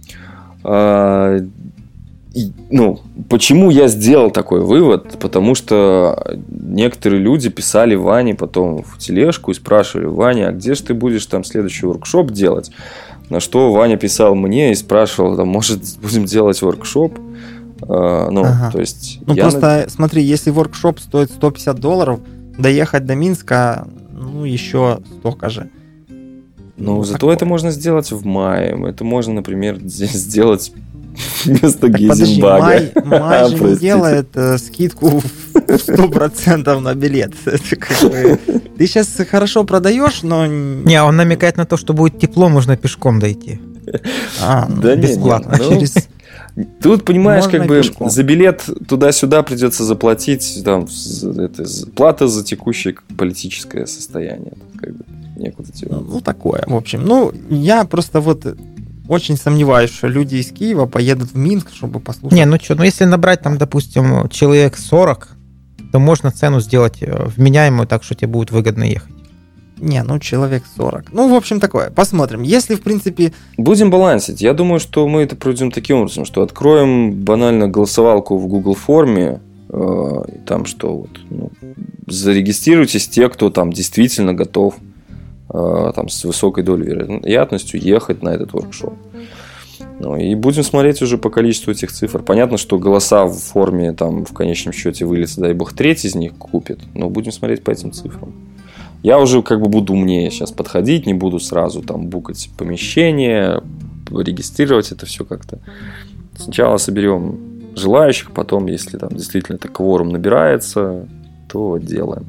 Ну, почему я сделал такой вывод? Потому что некоторые люди писали Ване потом в тележку и спрашивали: Ваня, а где же ты будешь там следующий воркшоп делать? На что Ваня писал мне и спрашивал: да, может, будем делать воркшоп? Ну, то есть... Ну, просто смотри, если воркшоп стоит $150, доехать до Минска, ну, еще столько же. Ну, зато это можно сделать в мае. Это можно, например, сделать вместо Гейзенбага. Май же не делает скидку в 100% на билет. Ты сейчас хорошо продаешь, но... Не, он намекает на то, что будет тепло, можно пешком дойти. Да, бесплатно. Тут, понимаешь, как бы за билет туда-сюда придется заплатить, там, плата за текущее политическое состояние. Как бы. некуда деваться. Ну, такое, в общем. Ну, я просто вот очень сомневаюсь, что люди из Киева поедут в Минск, чтобы послушать. Не, ну что, ну если набрать там, допустим, человек 40, то можно цену сделать вменяемую так, что тебе будет выгодно ехать. Не, ну человек 40. Ну, в общем, такое. Посмотрим. Если, в принципе... Будем балансить. Я думаю, что мы это проведем таким образом, что откроем банально голосовалку в Google форме, и там что вот, ну, зарегистрируйтесь те, кто там действительно готов там, с высокой долей вероятностью ехать на этот воркшоп. Ну, и будем смотреть уже по количеству этих цифр. Понятно, что голоса в форме там, в конечном счете выльется, дай бог, треть из них купит, но будем смотреть по этим цифрам. Я уже как бы буду умнее сейчас подходить, не буду сразу там букать помещение, регистрировать это все как-то. Сначала соберем желающих, потом, если там действительно это кворум набирается, то делаем.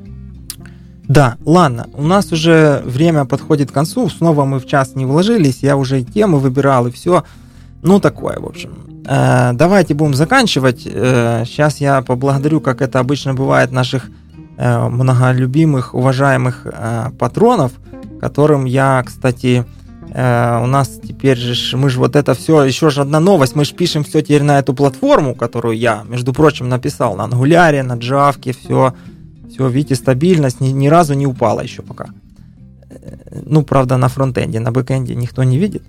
Да, ладно, у нас уже время подходит к концу, снова мы в час не вложились, я уже и темы выбирал, и все. Ну, такое, в общем. Давайте будем заканчивать. Сейчас я поблагодарю, как это обычно бывает, наших многолюбимых, уважаемых патронов, которым я, кстати, у нас теперь же, мы же вот это все, еще же одна новость, мы же пишем все теперь на эту платформу, которую я, между прочим, написал на Angular, на Java, все, видите, стабильность ни разу не упала еще пока. Ну, правда, на фронтенде, на бэкенде никто не видит.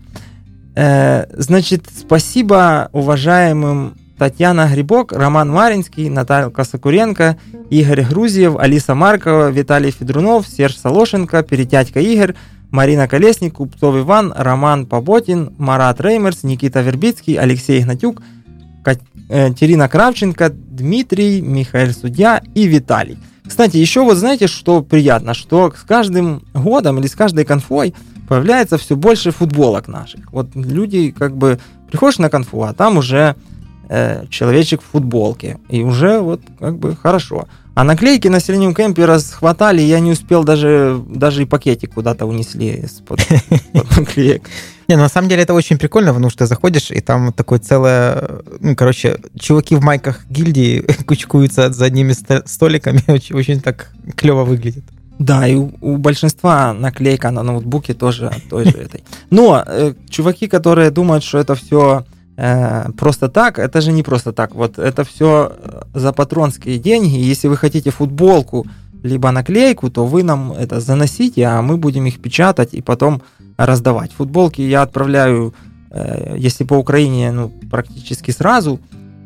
Значит, спасибо уважаемым Татьяна Грибок, Роман Маринский, Наталья Сокуренко, Игорь Грузьев, Алиса Маркова, Виталий Федорунов, Серж Солошенко, Перетятько Игорь, Марина Колесник, Купцов Иван, Роман Поботин, Марат Реймерс, Никита Вербицкий, Алексей Игнатюк, Катерина Кравченко, Дмитрий, Михаил Судья и Виталий. Кстати, еще вот знаете, что приятно, что с каждым годом или с каждой конфой появляется все больше футболок наших. Вот люди как бы приходишь на конфу, а там уже человечек в футболке. И уже вот как бы хорошо. А наклейки на Selenium Camp расхватали, я не успел даже и пакетик куда-то унесли из-под наклеек. Не, ну, на самом деле это очень прикольно, потому что заходишь, и там такое целое... Ну, короче, чуваки в майках гильдии кучкуются за одними столиками, очень так клево выглядит. Да, и у большинства наклейка на ноутбуке тоже той же этой. Но чуваки, которые думают, что это все просто так, это же не просто так. Вот это все за патронские деньги. Если вы хотите футболку либо наклейку, то вы нам это заносите, а мы будем их печатать и потом раздавать. Футболки я отправляю, если по Украине, ну, практически сразу,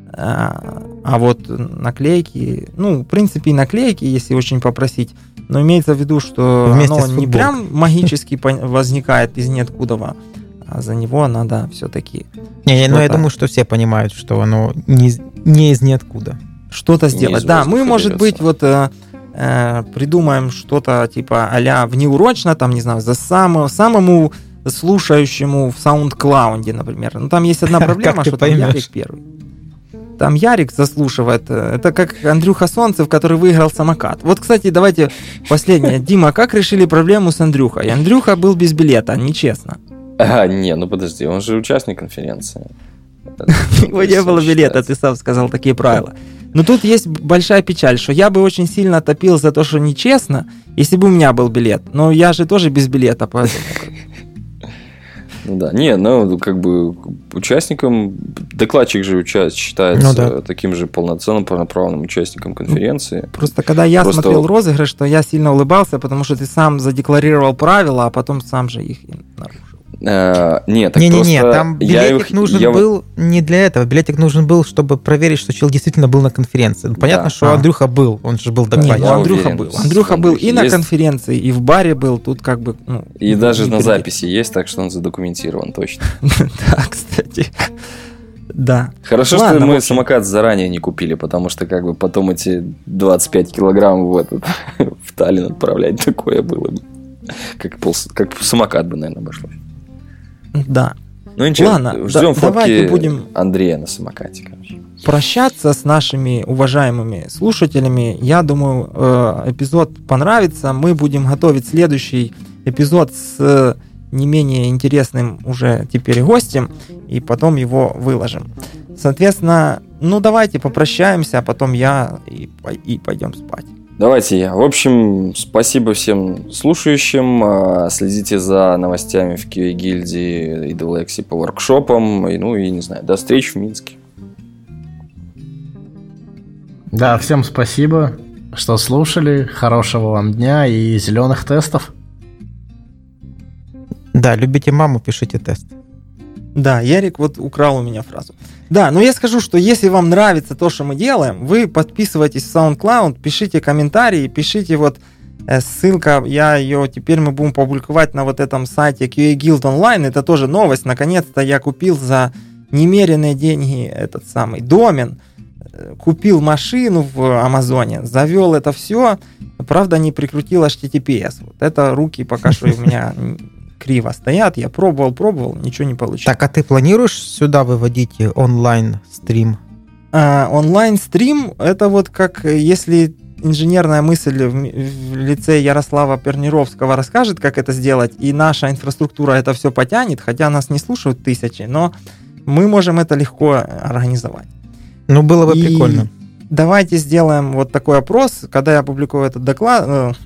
а вот наклейки, ну, в принципе, и наклейки, если очень попросить, но имеется в виду, что вместе оно не прям магически возникает из ниоткуда, а за него надо все-таки... Не, ну я думаю, что все понимают, что оно не из ниоткуда. Что-то сделать. Да, мы, может быть, вот придумаем что-то типа а-ля внеурочно, там, не знаю, за самому слушающему в SoundCloud, например. Ну, там есть одна проблема, что там Ярик первый. Там Ярик заслушивает. Это как Андрюха Солнцев, который выиграл самокат. Вот, кстати, давайте последнее. Дима, как решили проблему с Андрюхой? Андрюха был без билета, нечестно. Не, ну подожди, он же участник конференции. У него не было билета, ты сам сказал такие правила. Но тут есть большая печаль, что я бы очень сильно топил за то, что нечестно, если бы у меня был билет. Но я же тоже без билета, поэтому... Ну да, не, ну как бы участником, докладчик же считается таким же полноценным, полноправным участником конференции. Просто когда я смотрел розыгрыш, то я сильно улыбался, потому что ты сам задекларировал правила, а потом сам же их нарушил. Не, там билетик нужен был не для этого. Билетик нужен был, чтобы проверить, что человек действительно был на конференции. Ну, понятно, что Андрюха был, он же был докладчик. Андрюха был и на конференции, и в баре был, тут как бы... И даже на записи есть, так что он задокументирован точно. Да, кстати. Да. Хорошо, что мы самокат заранее не купили, потому что как бы потом эти 25 килограмм в Таллин отправлять такое было бы. Как самокат бы, наверное, обошлось. Да. Ну ничего, ладно, ждем фотки будем Андрея на самокате. Прощаться с нашими уважаемыми слушателями. Я думаю, эпизод понравится. Мы будем готовить следующий эпизод с не менее интересным уже теперь гостем, и потом его выложим. Соответственно, ну давайте попрощаемся, а потом я и пойдем спать. Давайте я. В общем, спасибо всем слушающим. Следите за новостями в QA-гильдии и Deluxe по воркшопам. И не знаю, до встречи в Минске. Да, всем спасибо, что слушали. Хорошего вам дня и зеленых тестов. Да, любите маму, пишите тест. Да, Ярик вот украл у меня фразу. Да, но я скажу, что если вам нравится то, что мы делаем, вы подписывайтесь в SoundCloud, пишите комментарии, пишите вот ссылка, теперь мы будем публиковать на вот этом сайте QA Guild Online, это тоже новость, наконец-то я купил за немеренные деньги этот самый домен, купил машину в Амазоне, завел это все, правда не прикрутил HTTPS, вот это руки пока что у меня криво стоят, я пробовал, ничего не получилось. Так, а ты планируешь сюда выводить онлайн-стрим? Онлайн-стрим, это вот как если инженерная мысль в лице Ярослава Пернировского расскажет, как это сделать, и наша инфраструктура это все потянет, хотя нас не слушают тысячи, но мы можем это легко организовать. Ну, было бы прикольно. Давайте сделаем вот такой опрос, когда я опубликую этот доклад.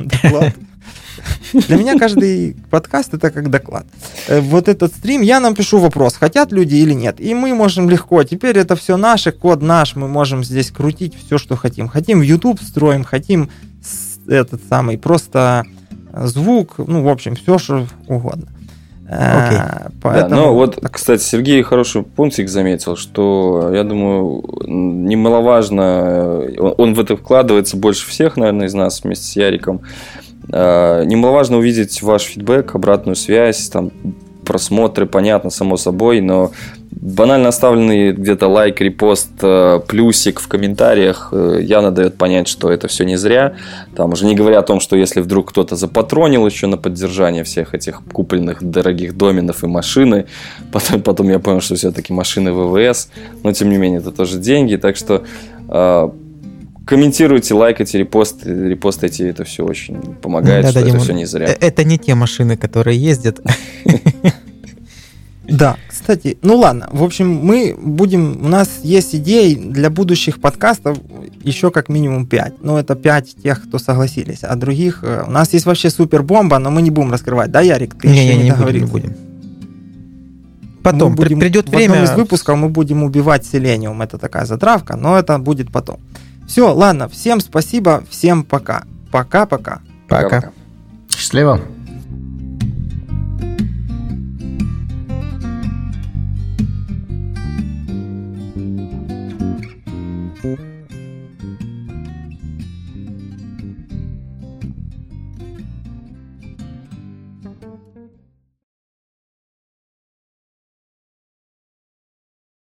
Для меня каждый подкаст это как доклад. Вот этот стрим, я напишу вопрос, хотят люди или нет. И мы можем легко, теперь это все наше, код наш, мы можем здесь крутить все, что хотим. Хотим в YouTube строим, хотим этот самый, просто звук, в общем, все, что угодно. Окей. Поэтому... Да, но вот, кстати, Сергей хороший пунктик заметил, что, я думаю, немаловажно, он в это вкладывается больше всех, наверное, из нас вместе с Яриком. Немаловажно увидеть ваш фидбэк, обратную связь, там, просмотры, понятно, само собой, но банально оставленный где-то лайк, репост, плюсик в комментариях явно дает понять, что это все не зря. Там уже не говоря о том, что если вдруг кто-то запатронил еще на поддержание всех этих купленных дорогих доменов и машины, потом я понял, что все-таки машины ВВС, но тем не менее это тоже деньги, так что комментируйте, лайкайте, репостайте, это все очень помогает, что это все не зря. Это не те машины, которые ездят. Да, кстати, ладно, в общем, у нас есть идеи для будущих подкастов еще как минимум 5. Это 5 тех, кто согласились, а других, у нас есть вообще супербомба, но мы не будем раскрывать, да, Ярик? Ты еще не договорился. Не будем. Потом, придет время... В одном из выпусков мы будем убивать селениум, это такая затравка, но это будет потом. Все, ладно, всем спасибо, всем пока. Пока-пока. Пока. Счастливо.